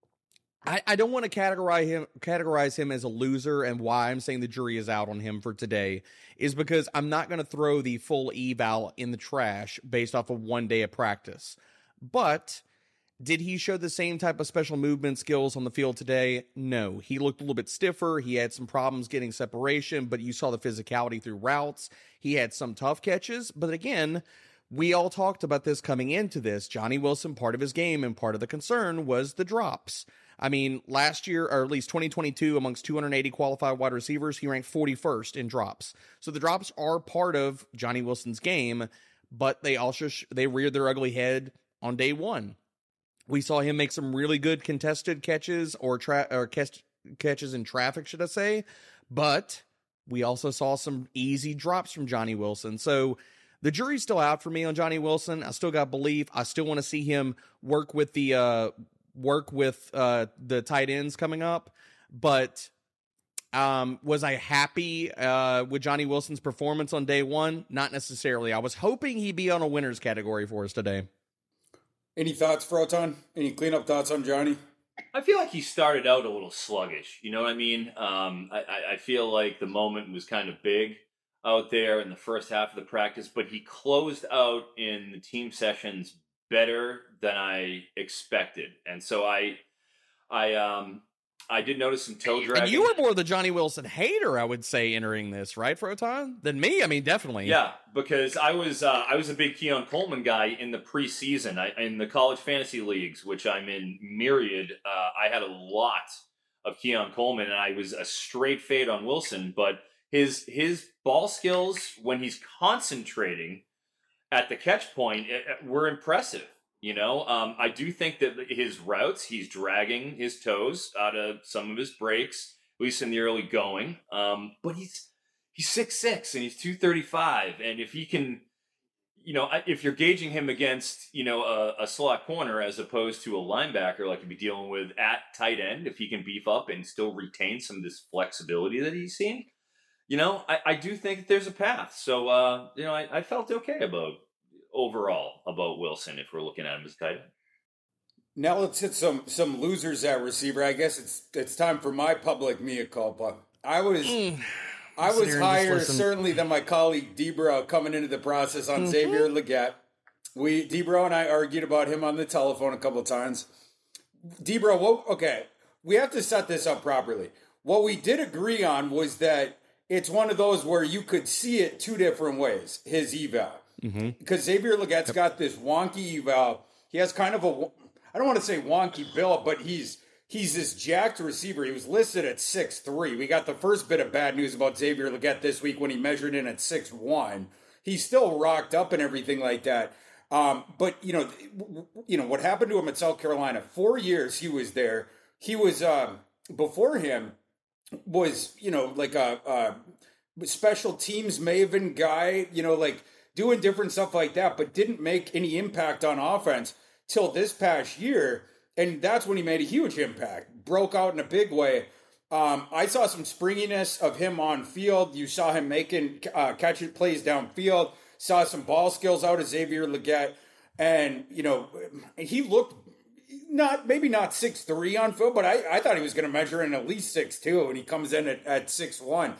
I, I don't want to categorize him, categorize him as a loser, and why I'm saying the jury is out on him for today is because I'm not going to throw the full eval in the trash based off of one day of practice. But did he show the same type of special movement skills on the field today? No. He looked a little bit stiffer. He had some problems getting separation, but you saw the physicality through routes. He had some tough catches, but again, we all talked about this coming into this. Johnny Wilson, part of his game and part of the concern was the drops. I mean, last year, or at least twenty twenty-two, amongst two hundred eighty qualified wide receivers, he ranked forty-first in drops. So the drops are part of Johnny Wilson's game, but they also sh- they reared their ugly head on day one. We saw him make some really good contested catches or, tra- or catch- catches in traffic, should I say. But we also saw some easy drops from Johnny Wilson. So the jury's still out for me on Johnny Wilson. I still got belief. I still want to see him work with the uh, work with uh, the tight ends coming up. But um, was I happy uh, with Johnny Wilson's performance on day one? Not necessarily. I was hoping he'd be on a winner's category for us today. Any thoughts, Froton? Any cleanup thoughts on Johnny? I feel like he started out a little sluggish. You know what I mean? Um, I, I feel like the moment was kind of big out there in the first half of the practice, but he closed out in the team sessions better than I expected. And so I, I, um, I did notice some toe dragging. And you were more the Johnny Wilson hater, I would say, entering this, right, Froton? Than me? I mean, definitely. Yeah, because I was uh, I was a big Keon Coleman guy in the preseason. I, in the college fantasy leagues, which I'm in myriad, uh, I had a lot of Keon Coleman, and I was a straight fade on Wilson. But his his ball skills, when he's concentrating at the catch point, it, it, were impressive. You know, um, I do think that his routes, he's dragging his toes out of some of his breaks, at least in the early going. Um, but he's he's six six and he's two thirty-five. And if he can, you know, if you're gauging him against, you know, a, a slot corner as opposed to a linebacker like you'd be dealing with at tight end, if he can beef up and still retain some of this flexibility that he's seen, you know, I, I do think that there's a path. So, uh, you know, I, I felt okay about overall about Wilson if we're looking at him as tight end. Now let's hit some some losers at receiver. I guess it's it's time for my public mea culpa. I was mm. I was Sitting here and just higher, listen. certainly, than my colleague Debro coming into the process on Xavier Legette. We Debro and I argued about him on the telephone a couple of times. Debro, well, okay, we have to set this up properly. What we did agree on was that it's one of those where you could see it two different ways, his eval. Mm-hmm. Because Xavier Legette's got this wonky eval. He has kind of a, I don't want to say wonky build, but he's he's this jacked receiver. He was listed at six three. We got the first bit of bad news about Xavier Legette this week when he measured in at six one. He's still rocked up and everything like that. Um, but, you know, you know what happened to him at South Carolina? Four years he was there. He was, um, before him, was, you know, like a, a special teams maven guy, you know, like doing different stuff like that, but didn't make any impact on offense till this past year. And that's when he made a huge impact, broke out in a big way. Um, I saw some springiness of him on field. You saw him making uh, catch it plays downfield, saw some ball skills out of Xavier Legette. And, you know, he looked not, maybe not six three on field, but I, I thought he was going to measure in at least six two, and he comes in at, at six one.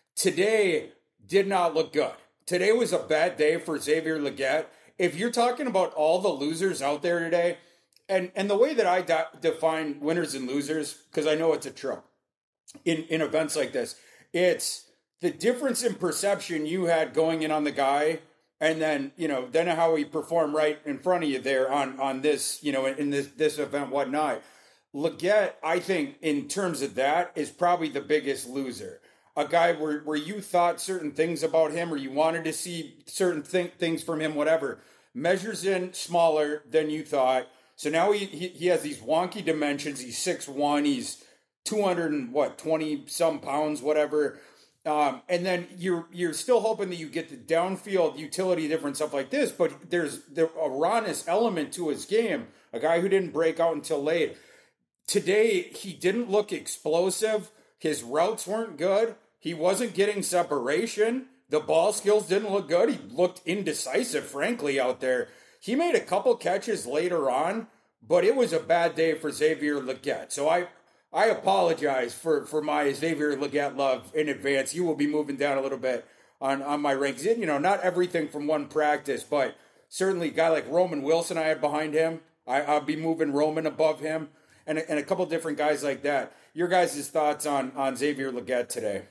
Today did not look good. Today was a bad day for Xavier Legette. If you're talking about all the losers out there today, and, and the way that I de- define winners and losers, because I know it's a trope in, in events like this, it's the difference in perception you had going in on the guy, and then, you know, then how he performed right in front of you there on, on this, you know, in this, this event, whatnot. Legette, I think, in terms of that, is probably the biggest loser. A guy where, where you thought certain things about him, or you wanted to see certain th- things from him, whatever, measures in smaller than you thought. So now he, he, he has these wonky dimensions. He's six one, he's two hundred and what, twenty some pounds, whatever. Um, and then you're you're still hoping that you get the downfield utility, different stuff like this, but there's there, a rawness element to his game. A guy who didn't break out until late. Today, he didn't look explosive. His routes weren't good. He wasn't getting separation. The ball skills didn't look good. He looked indecisive, frankly, out there. He made a couple catches later on, but it was a bad day for Xavier Legette. So I I apologize for, for my Xavier Legette love in advance. You will be moving down a little bit on, on my ranks. You know, not everything from one practice, but certainly a guy like Roman Wilson I had behind him. I, I'll be moving Roman above him, and, and a couple different guys like that. Your guys' thoughts on, on Xavier Legette today?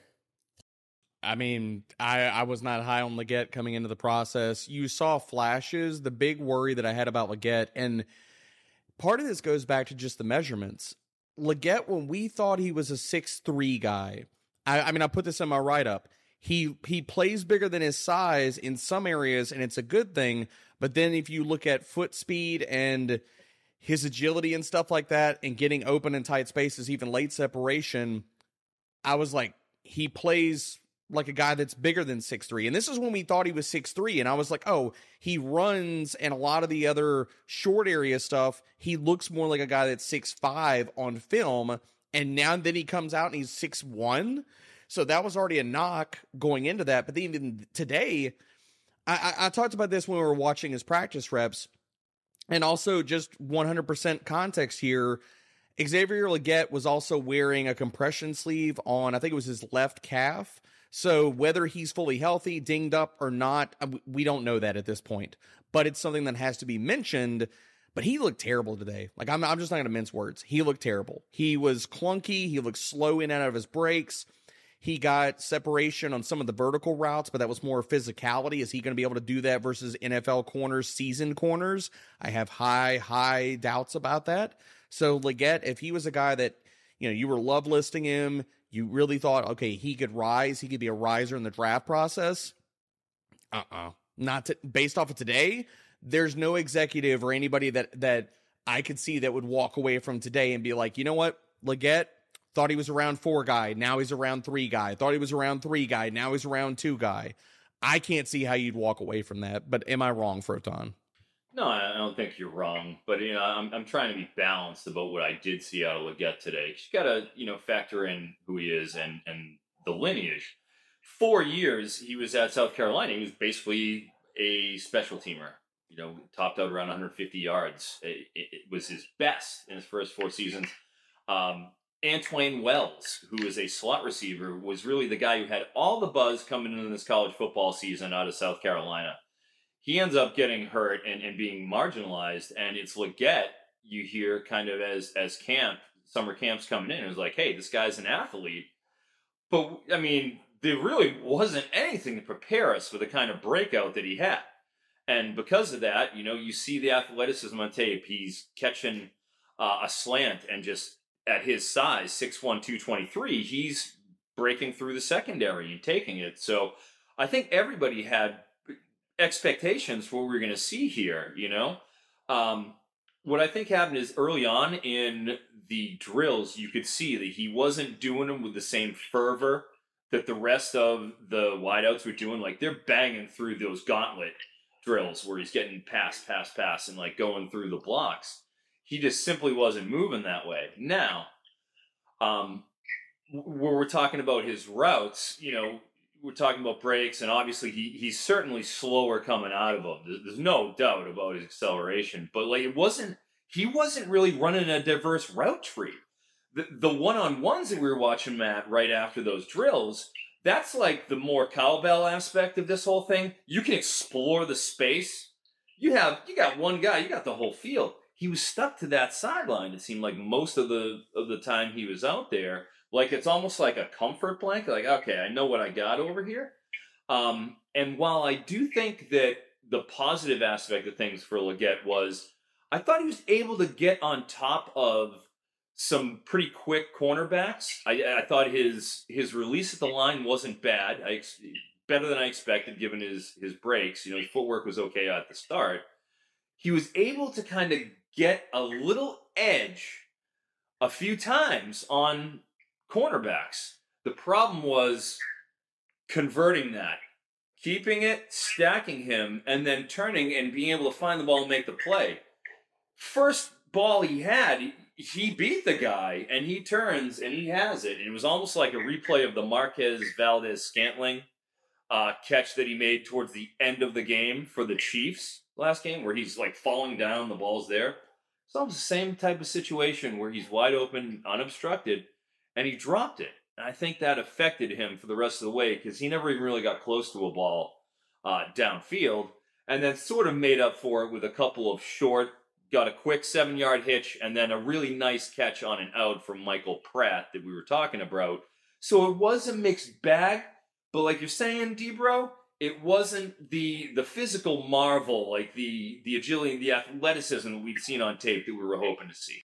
I mean, I, I was not high on Legette coming into the process. You saw flashes. The big worry that I had about Legette, and part of this goes back to just the measurements. Legette, when we thought he was a six three guy, I, I mean, I put this in my write-up. He he plays bigger than his size in some areas, and it's a good thing. But then if you look at foot speed and his agility and stuff like that, and getting open in tight spaces, even late separation, I was like, he plays like a guy that's bigger than six three. And this is when we thought he was six three, and I was like, oh, he runs, and a lot of the other short area stuff, he looks more like a guy that's six five on film, and now then he comes out and he's six one. So that was already a knock going into that. But even today, I, I, I talked about this when we were watching his practice reps, and also just one hundred percent context here. Xavier Legette was also wearing a compression sleeve on, I think it was his left calf. So whether he's fully healthy, dinged up or not, we don't know that at this point. But it's something that has to be mentioned. But he looked terrible today. Like, I'm, I'm just not going to mince words. He looked terrible. He was clunky. He looked slow in and out of his breaks. He got separation on some of the vertical routes, but that was more physicality. Is he going to be able to do that versus N F L corners, seasoned corners? I have high, high doubts about that. So Legette, if he was a guy that, you know, you were love listing him, you really thought, okay, he could rise, he could be a riser in the draft process. Uh-uh. Not to, based off of today, there's no executive or anybody that, that I could see that would walk away from today and be like, you know what, Legette, thought he was around four guy, now he's around three guy. Thought he was around three guy, now he's around two guy. I can't see how you'd walk away from that, but am I wrong, Froton? No, I don't think you're wrong, but you know, I'm I'm trying to be balanced about what I did see out of Legette today. You got to you know factor in who he is and and the lineage. Four years he was at South Carolina. He was basically a special teamer. You know, topped out around one hundred fifty yards. It, it, it was his best in his first four seasons. Um, Antwain Wells, who is a slot receiver, was really the guy who had all the buzz coming into this college football season out of South Carolina. He ends up getting hurt and, and being marginalized, and it's Legette you hear kind of as as camp, summer camps coming in. It was like, hey, this guy's an athlete. But, I mean, there really wasn't anything to prepare us for the kind of breakout that he had. And because of that, you know, you see the athleticism on tape. He's catching uh, a slant and just at his size, six one, two twenty-three, he's breaking through the secondary and taking it. So I think everybody had expectations for what we were going to see here, you know. Um, what I think happened is early on in the drills, you could see that he wasn't doing them with the same fervor that the rest of the wideouts were doing. Like, they're banging through those gauntlet drills where he's getting pass, pass, pass, and like going through the blocks. He just simply wasn't moving that way. Now, um, where we're talking about his routes, you know, we're talking about breaks, and obviously he he's certainly slower coming out of them. There's, there's no doubt about his acceleration, but like it wasn't, he wasn't really running a diverse route tree. The the one-on-ones that we were watching, Matt, right after those drills, that's like the more cowbell aspect of this whole thing. You can explore the space. You have you got one guy, you got the whole field. He was stuck to that sideline, it seemed like most of the of the time he was out there. Like, it's almost like a comfort blanket. Like, okay, I know what I got over here. Um, and while I do think that the positive aspect of things for Legette was, I thought he was able to get on top of some pretty quick cornerbacks. I, I thought his his release at the line wasn't bad. I better than I expected given his his breaks. You know, his footwork was okay at the start. He was able to kind of get a little edge a few times on cornerbacks. The problem was converting that, keeping it, stacking him, and then turning and being able to find the ball and make the play. First ball he had, he beat the guy, and he turns, and he has it. And it was almost like a replay of the Marquez Valdez-Scantling uh, catch that he made towards the end of the game for the Chiefs last game, where he's like falling down, the ball's there. It's almost the same type of situation where he's wide open, unobstructed, and he dropped it. And I think that affected him for the rest of the way because he never even really got close to a ball uh, downfield, and then sort of made up for it with a couple of short, got a quick seven-yard hitch, and then a really nice catch on an out from Michael Pratt that we were talking about. So it was a mixed bag, but like you're saying, D-Bro, it wasn't the the physical marvel, like the, the agility and the athleticism that we'd seen on tape that we were hoping to see.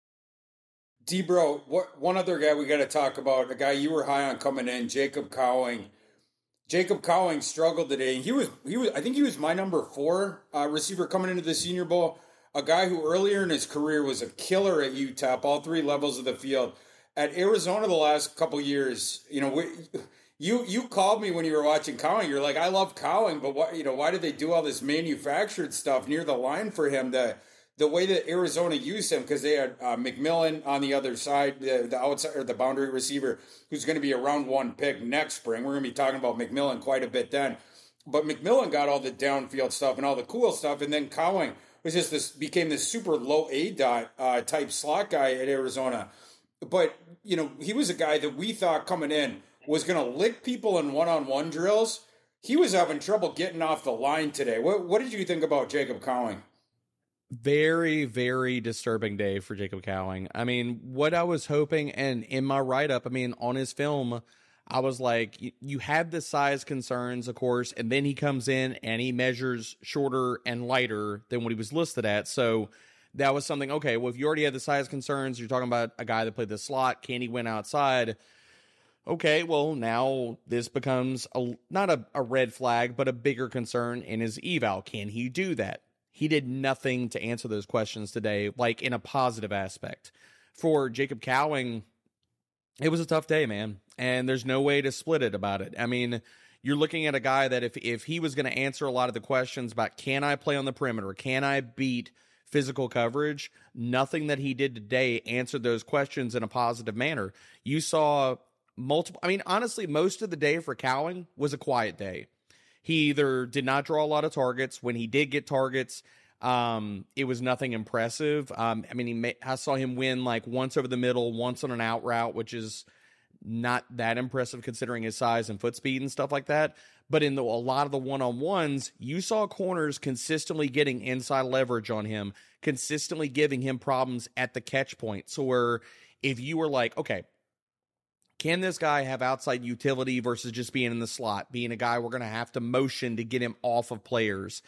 D-Bro, what, one other guy we got to talk about, a guy you were high on coming in, Jacob Cowing. Jacob Cowing struggled today. He was, he was, I think he was my number four uh, receiver coming into the Senior Bowl. A guy who earlier in his career was a killer at U T E P, all three levels of the field. At Arizona the last couple years, you know, we, you you called me when you were watching Cowing. You're like, I love Cowing, but why, you know, why did they do all this manufactured stuff near the line for him? The the way that Arizona used him, because they had uh, McMillan on the other side, the, the outside or the boundary receiver, who's going to be a round one pick next spring. We're going to be talking about McMillan quite a bit then. But McMillan got all the downfield stuff and all the cool stuff, and then Cowing was just this became this super low A dot uh, type slot guy at Arizona. But you know, he was a guy that we thought coming in was going to lick people in one on one drills. He was having trouble getting off the line today. What what did you think about Jacob Cowing? Very, very disturbing day for Jacob Cowing. I mean, what I was hoping, and in my write-up, I mean, on his film, I was like, you, you had the size concerns, of course, and then he comes in and he measures shorter and lighter than what he was listed at. So that was something, okay, well, if you already had the size concerns, you're talking about a guy that played the slot, can he win outside? Okay, well, now this becomes a, not a, a red flag, but a bigger concern in his eval. Can he do that? He did nothing to answer those questions today, like in a positive aspect. For Jacob Cowing, it was a tough day, man, and there's no way to split it about it. I mean, you're looking at a guy that if, if he was going to answer a lot of the questions about can I play on the perimeter, can I beat physical coverage, nothing that he did today answered those questions in a positive manner. You saw multiple, I mean, honestly, most of the day for Cowing was a quiet day. He either did not draw a lot of targets. When he did get targets, Um, it was nothing impressive. Um, I mean, he may, I saw him win like once over the middle, once on an out route, which is not that impressive considering his size and foot speed and stuff like that. But in the, a lot of the one-on-ones, you saw corners consistently getting inside leverage on him, consistently giving him problems at the catch point. So where if you were like, okay, can this guy have outside utility versus just being in the slot, being a guy we're going to have to motion to get him off of players?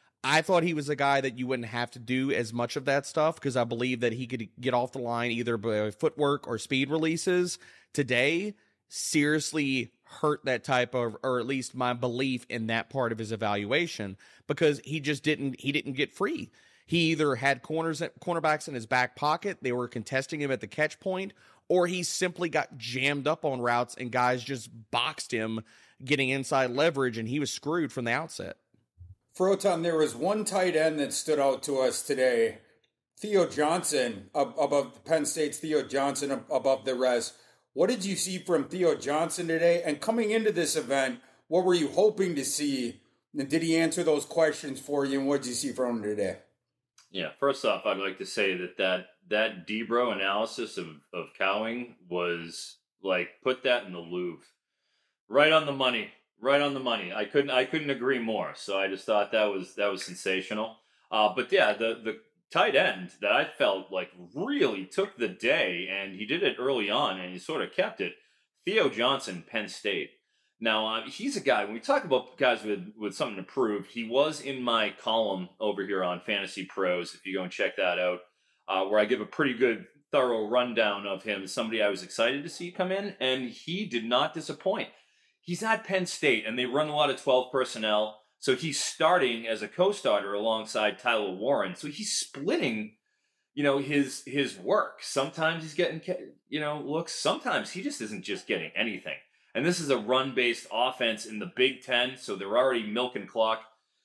I thought he was a guy that you wouldn't have to do as much of that stuff because I believe that he could get off the line either by footwork or speed releases. Today, seriously hurt that type of, or at least my belief in that part of his evaluation, because he just didn't, he didn't get free. He either had corners, cornerbacks in his back pocket, they were contesting him at the catch point, or he simply got jammed up on routes and guys just boxed him getting inside leverage and he was screwed from the outset. Froton, there was one tight end that stood out to us today. Theo Johnson, above Penn State's Theo Johnson above the rest. What did you see from Theo Johnson today? And coming into this event, what were you hoping to see? And did he answer those questions for you? And what did you see from him today? Yeah, first off, I'd like to say that that, that Debro analysis of, of Cowing was like, put that in the Louvre. Right on the money. Right on the money. I couldn't I couldn't agree more. So I just thought that was that was sensational. Uh, but yeah, the, the tight end that I felt like really took the day, and he did it early on, and he sort of kept it. Theo Johnson, Penn State. Now, uh, he's a guy, when we talk about guys with, with something to prove, he was in my column over here on Fantasy Pros, if you go and check that out, uh, where I give a pretty good, thorough rundown of him, somebody I was excited to see come in, and he did not disappoint. He's at Penn State, and they run a lot of twelve personnel, so he's starting as a co-starter alongside Tyler Warren. So he's splitting, you know, his his work. Sometimes he's getting, you know, looks. Sometimes he just isn't just getting anything. And this is a run-based offense in the Big Ten, so they're already milking clock.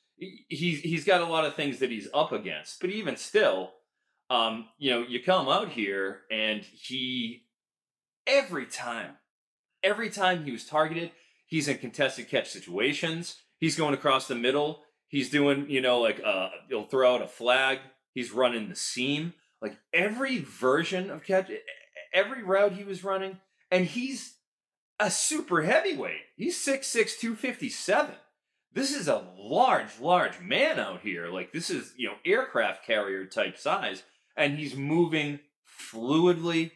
He's he's got a lot of things that he's up against, but even still, um, you know, you come out here and he every time, every time he was targeted. He's in contested catch situations. He's going across the middle. He's doing, you know, like uh, he'll throw out a flag. He's running the seam. Like every version of catch, every route he was running. And he's a super heavyweight. He's six six, two fifty-seven. This is a large, large man out here. Like this is, you know, aircraft carrier type size. And he's moving fluidly,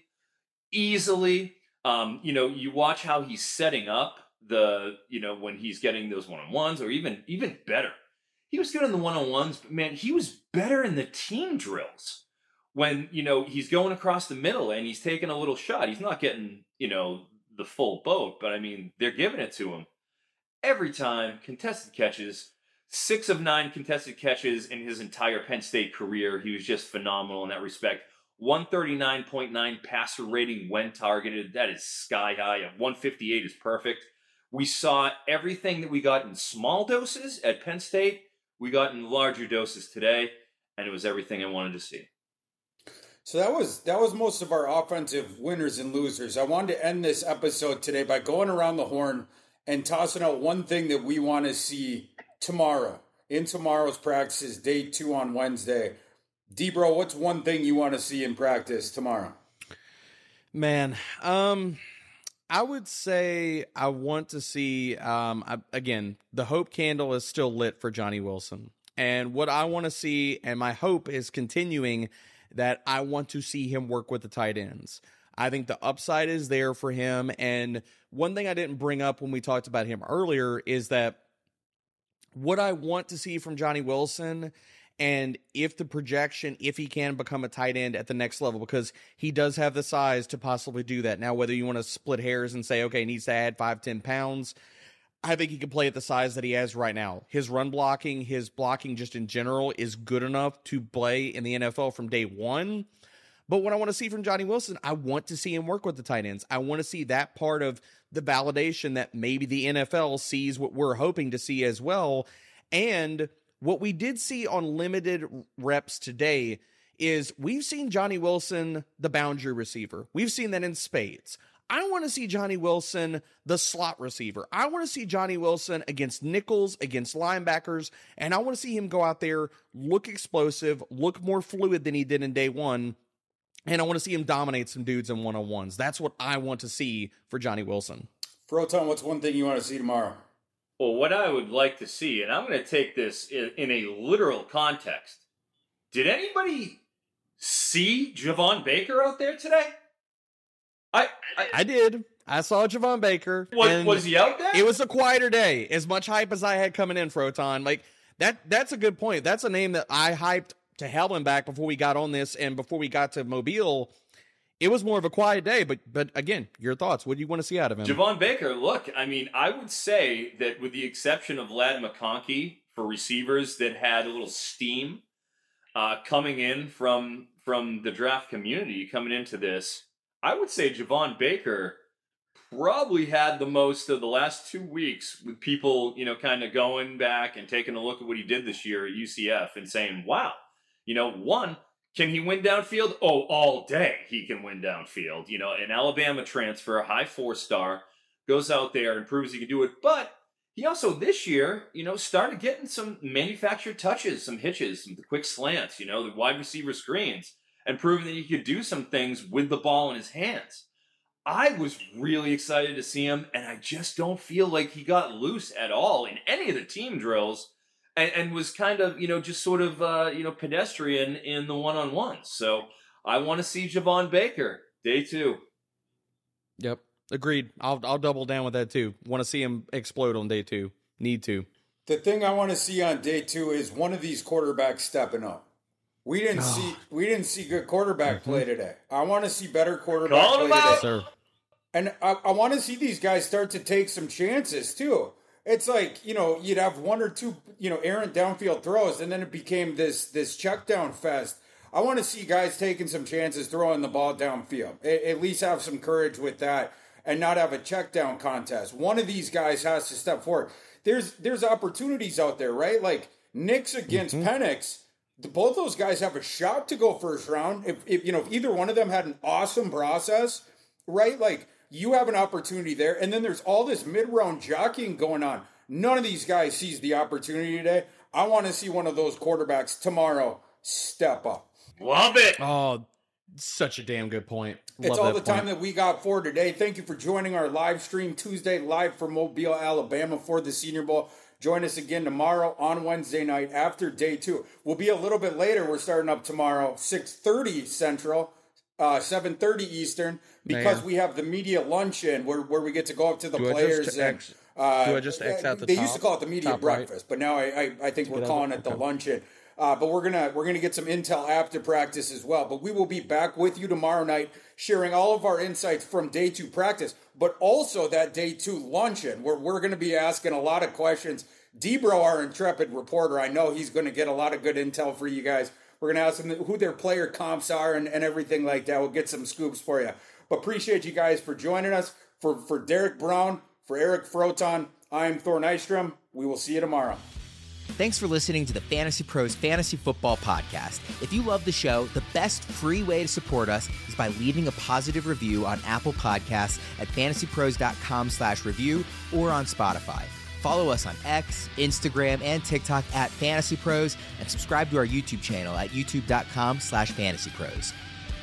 easily. Um, you know, you watch how he's setting up the, you know, when he's getting those one-on-ones, or even even better. He was good in the one-on-ones, but man, he was better in the team drills. When, you know, he's going across the middle and he's taking a little shot. He's not getting, you know, the full boat, but I mean, they're giving it to him. Every time, contested catches, six of nine contested catches in his entire Penn State career. He was just phenomenal in that respect. one thirty-nine point nine passer rating when targeted. That is sky high. At one fifty-eight is perfect. We saw everything that we got in small doses at Penn State. We got in larger doses today, and it was everything I wanted to see. So that was that was most of our offensive winners and losers. I wanted to end this episode today by going around the horn and tossing out one thing that we want to see tomorrow, in tomorrow's practices, day two on Wednesday. Debro, what's one thing you want to see in practice tomorrow? Man, um... I would say I want to see, um, I, again, the hope candle is still lit for Johnny Wilson. And what I want to see, and my hope is continuing, that I want to see him work with the tight ends. I think the upside is there for him. And one thing I didn't bring up when we talked about him earlier is that what I want to see from Johnny Wilson, and if the projection, if he can become a tight end at the next level, because he does have the size to possibly do that. Now, whether you want to split hairs and say, okay, he needs to add five, ten pounds, I think he can play at the size that he has right now. His run blocking, his blocking just in general is good enough to play in the N F L from day one. But what I want to see from Johnny Wilson, I want to see him work with the tight ends. I want to see that part of the validation that maybe the N F L sees what we're hoping to see as well. And what we did see on limited reps today is we've seen Johnny Wilson, the boundary receiver. We've seen that in spades. I want to see Johnny Wilson, the slot receiver. I want to see Johnny Wilson against nickels, against linebackers, and I want to see him go out there, look explosive, look more fluid than he did in day one, and I want to see him dominate some dudes in one-on-ones. That's what I want to see for Johnny Wilson. Froton, what's one thing you want to see tomorrow? Well, what I would like to see, and I'm going to take this in, in a literal context. Did anybody see Javon Baker out there today? I I, I did. I saw Javon Baker. Was, was he out there? It was a quieter day. As much hype as I had coming in, Froton. Like, that. that's a good point. That's a name that I hyped to hell and back before we got on this and before we got to Mobile. It was more of a quiet day, but but again, your thoughts. What do you want to see out of him? Javon Baker, look, I mean, I would say that with the exception of Ladd McConkey for receivers that had a little steam uh, coming in from from the draft community coming into this, I would say Javon Baker probably had the most of the last two weeks with people, you know, kind of going back and taking a look at what he did this year at U C F and saying, wow, you know, one, can he win downfield? Oh, all day he can win downfield. You know, an Alabama transfer, a high four-star, goes out there and proves he can do it. But he also, this year, you know, started getting some manufactured touches, some hitches, some quick slants, you know, the wide receiver screens, and proving that he could do some things with the ball in his hands. I was really excited to see him, and I just don't feel like he got loose at all in any of the team drills. And, and was kind of, you know, just sort of, uh, you know, pedestrian in the one-on-ones. So I want to see Javon Baker, day two. Yep, agreed. I'll I'll double down with that too. Want to see him explode on day two. Need to. The thing I want to see on day two is one of these quarterbacks stepping up. We didn't see we didn't see good quarterback mm-hmm. play today. I want to see better quarterback Call play him out. today. Sir. And I, I want to see these guys start to take some chances too. It's like, you know, you'd have one or two, you know, errant downfield throws, and then it became this this check down fest. I want to see guys taking some chances, throwing the ball downfield. At, at least have some courage with that and not have a check down contest. One of these guys has to step forward. There's there's opportunities out there, right? Like Nix against mm-hmm. Penix. Both those guys have a shot to go first round. If, if you know, if either one of them had an awesome process, right? Like, you have an opportunity there, and then there's all this mid-round jockeying going on. None of these guys sees the opportunity today. I want to see one of those quarterbacks tomorrow step up. Love it. Oh, such a damn good point. Love it's all the point. time that we got for today. Thank you for joining our live stream Tuesday live from Mobile, Alabama for the Senior Bowl. Join us again tomorrow on Wednesday night after day two. We'll be a little bit later. We're starting up tomorrow, six thirty Central. Uh, seven thirty Eastern, because Man. we have the media luncheon where, where we get to go up to the do players. I and X, uh, do I just X out the They top, used to call it the media breakfast, right. But now I, I, I think we're calling it the okay. luncheon. Uh, but we're gonna we're gonna get some intel after practice as well. But we will be back with you tomorrow night, sharing all of our insights from day two practice, but also that day two luncheon, where we're gonna be asking a lot of questions. Debro, our intrepid reporter, I know he's gonna get a lot of good intel for you guys. We're going to ask them who their player comps are and, and everything like that. We'll get some scoops for you. But appreciate you guys for joining us. For, for Derek Brown, for Eric Froton, I'm Thor Nystrom. We will see you tomorrow. Thanks for listening to the Fantasy Pros Fantasy Football Podcast. If you love the show, the best free way to support us is by leaving a positive review on Apple Podcasts at fantasypros.com slash review or on Spotify. Follow us on X, Instagram, and TikTok at Fantasy Pros, and subscribe to our YouTube channel at youtube.com slash Fantasy Pros.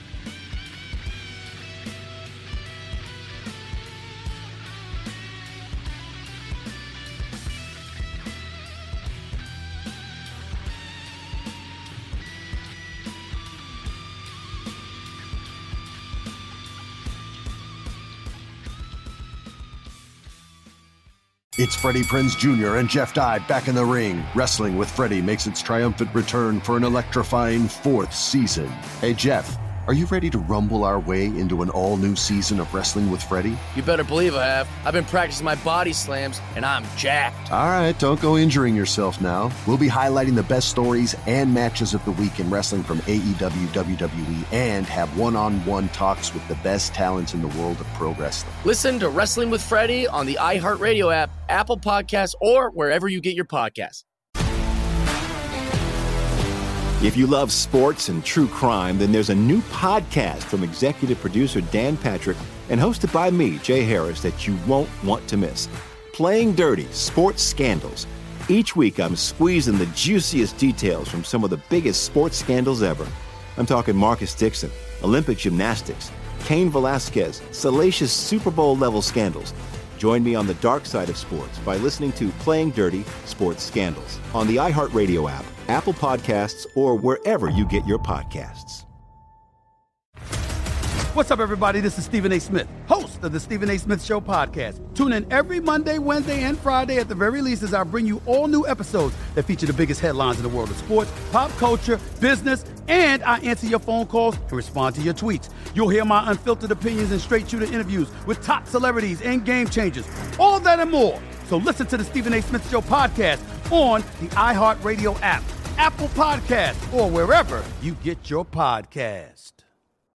It's Freddie Prinze Junior and Jeff Dye back in the ring. Wrestling with Freddie makes its triumphant return for an electrifying fourth season. Hey, Jeff, are you ready to rumble our way into an all-new season of Wrestling with Freddie? You better believe I have. I've been practicing my body slams, and I'm jacked. All right, don't go injuring yourself now. We'll be highlighting the best stories and matches of the week in wrestling from A E W, W W E, and have one-on-one talks with the best talents in the world of pro wrestling. Listen to Wrestling with Freddie on the iHeartRadio app, Apple Podcasts, or wherever you get your podcasts. If you love sports and true crime, then there's a new podcast from executive producer Dan Patrick and hosted by me, Jay Harris, that you won't want to miss. Playing Dirty: Sports Scandals. Each week, I'm squeezing the juiciest details from some of the biggest sports scandals ever. I'm talking Marcus Dixon, Olympic gymnastics, Cain Velasquez, salacious Super Bowl-level scandals. Join me on the dark side of sports by listening to Playing Dirty: Sports Scandals on the iHeartRadio app, Apple Podcasts, or wherever you get your podcasts. What's up, everybody? This is Stephen A. Smith, host of the Stephen A. Smith Show podcast. Tune in every Monday, Wednesday, and Friday at the very least as I bring you all new episodes that feature the biggest headlines in the world of sports, pop culture, business, and I answer your phone calls and respond to your tweets. You'll hear my unfiltered opinions and straight-shooter interviews with top celebrities and game changers. All of that and more. So listen to the Stephen A. Smith Show podcast on the iHeartRadio app, Apple Podcasts, or wherever you get your podcasts.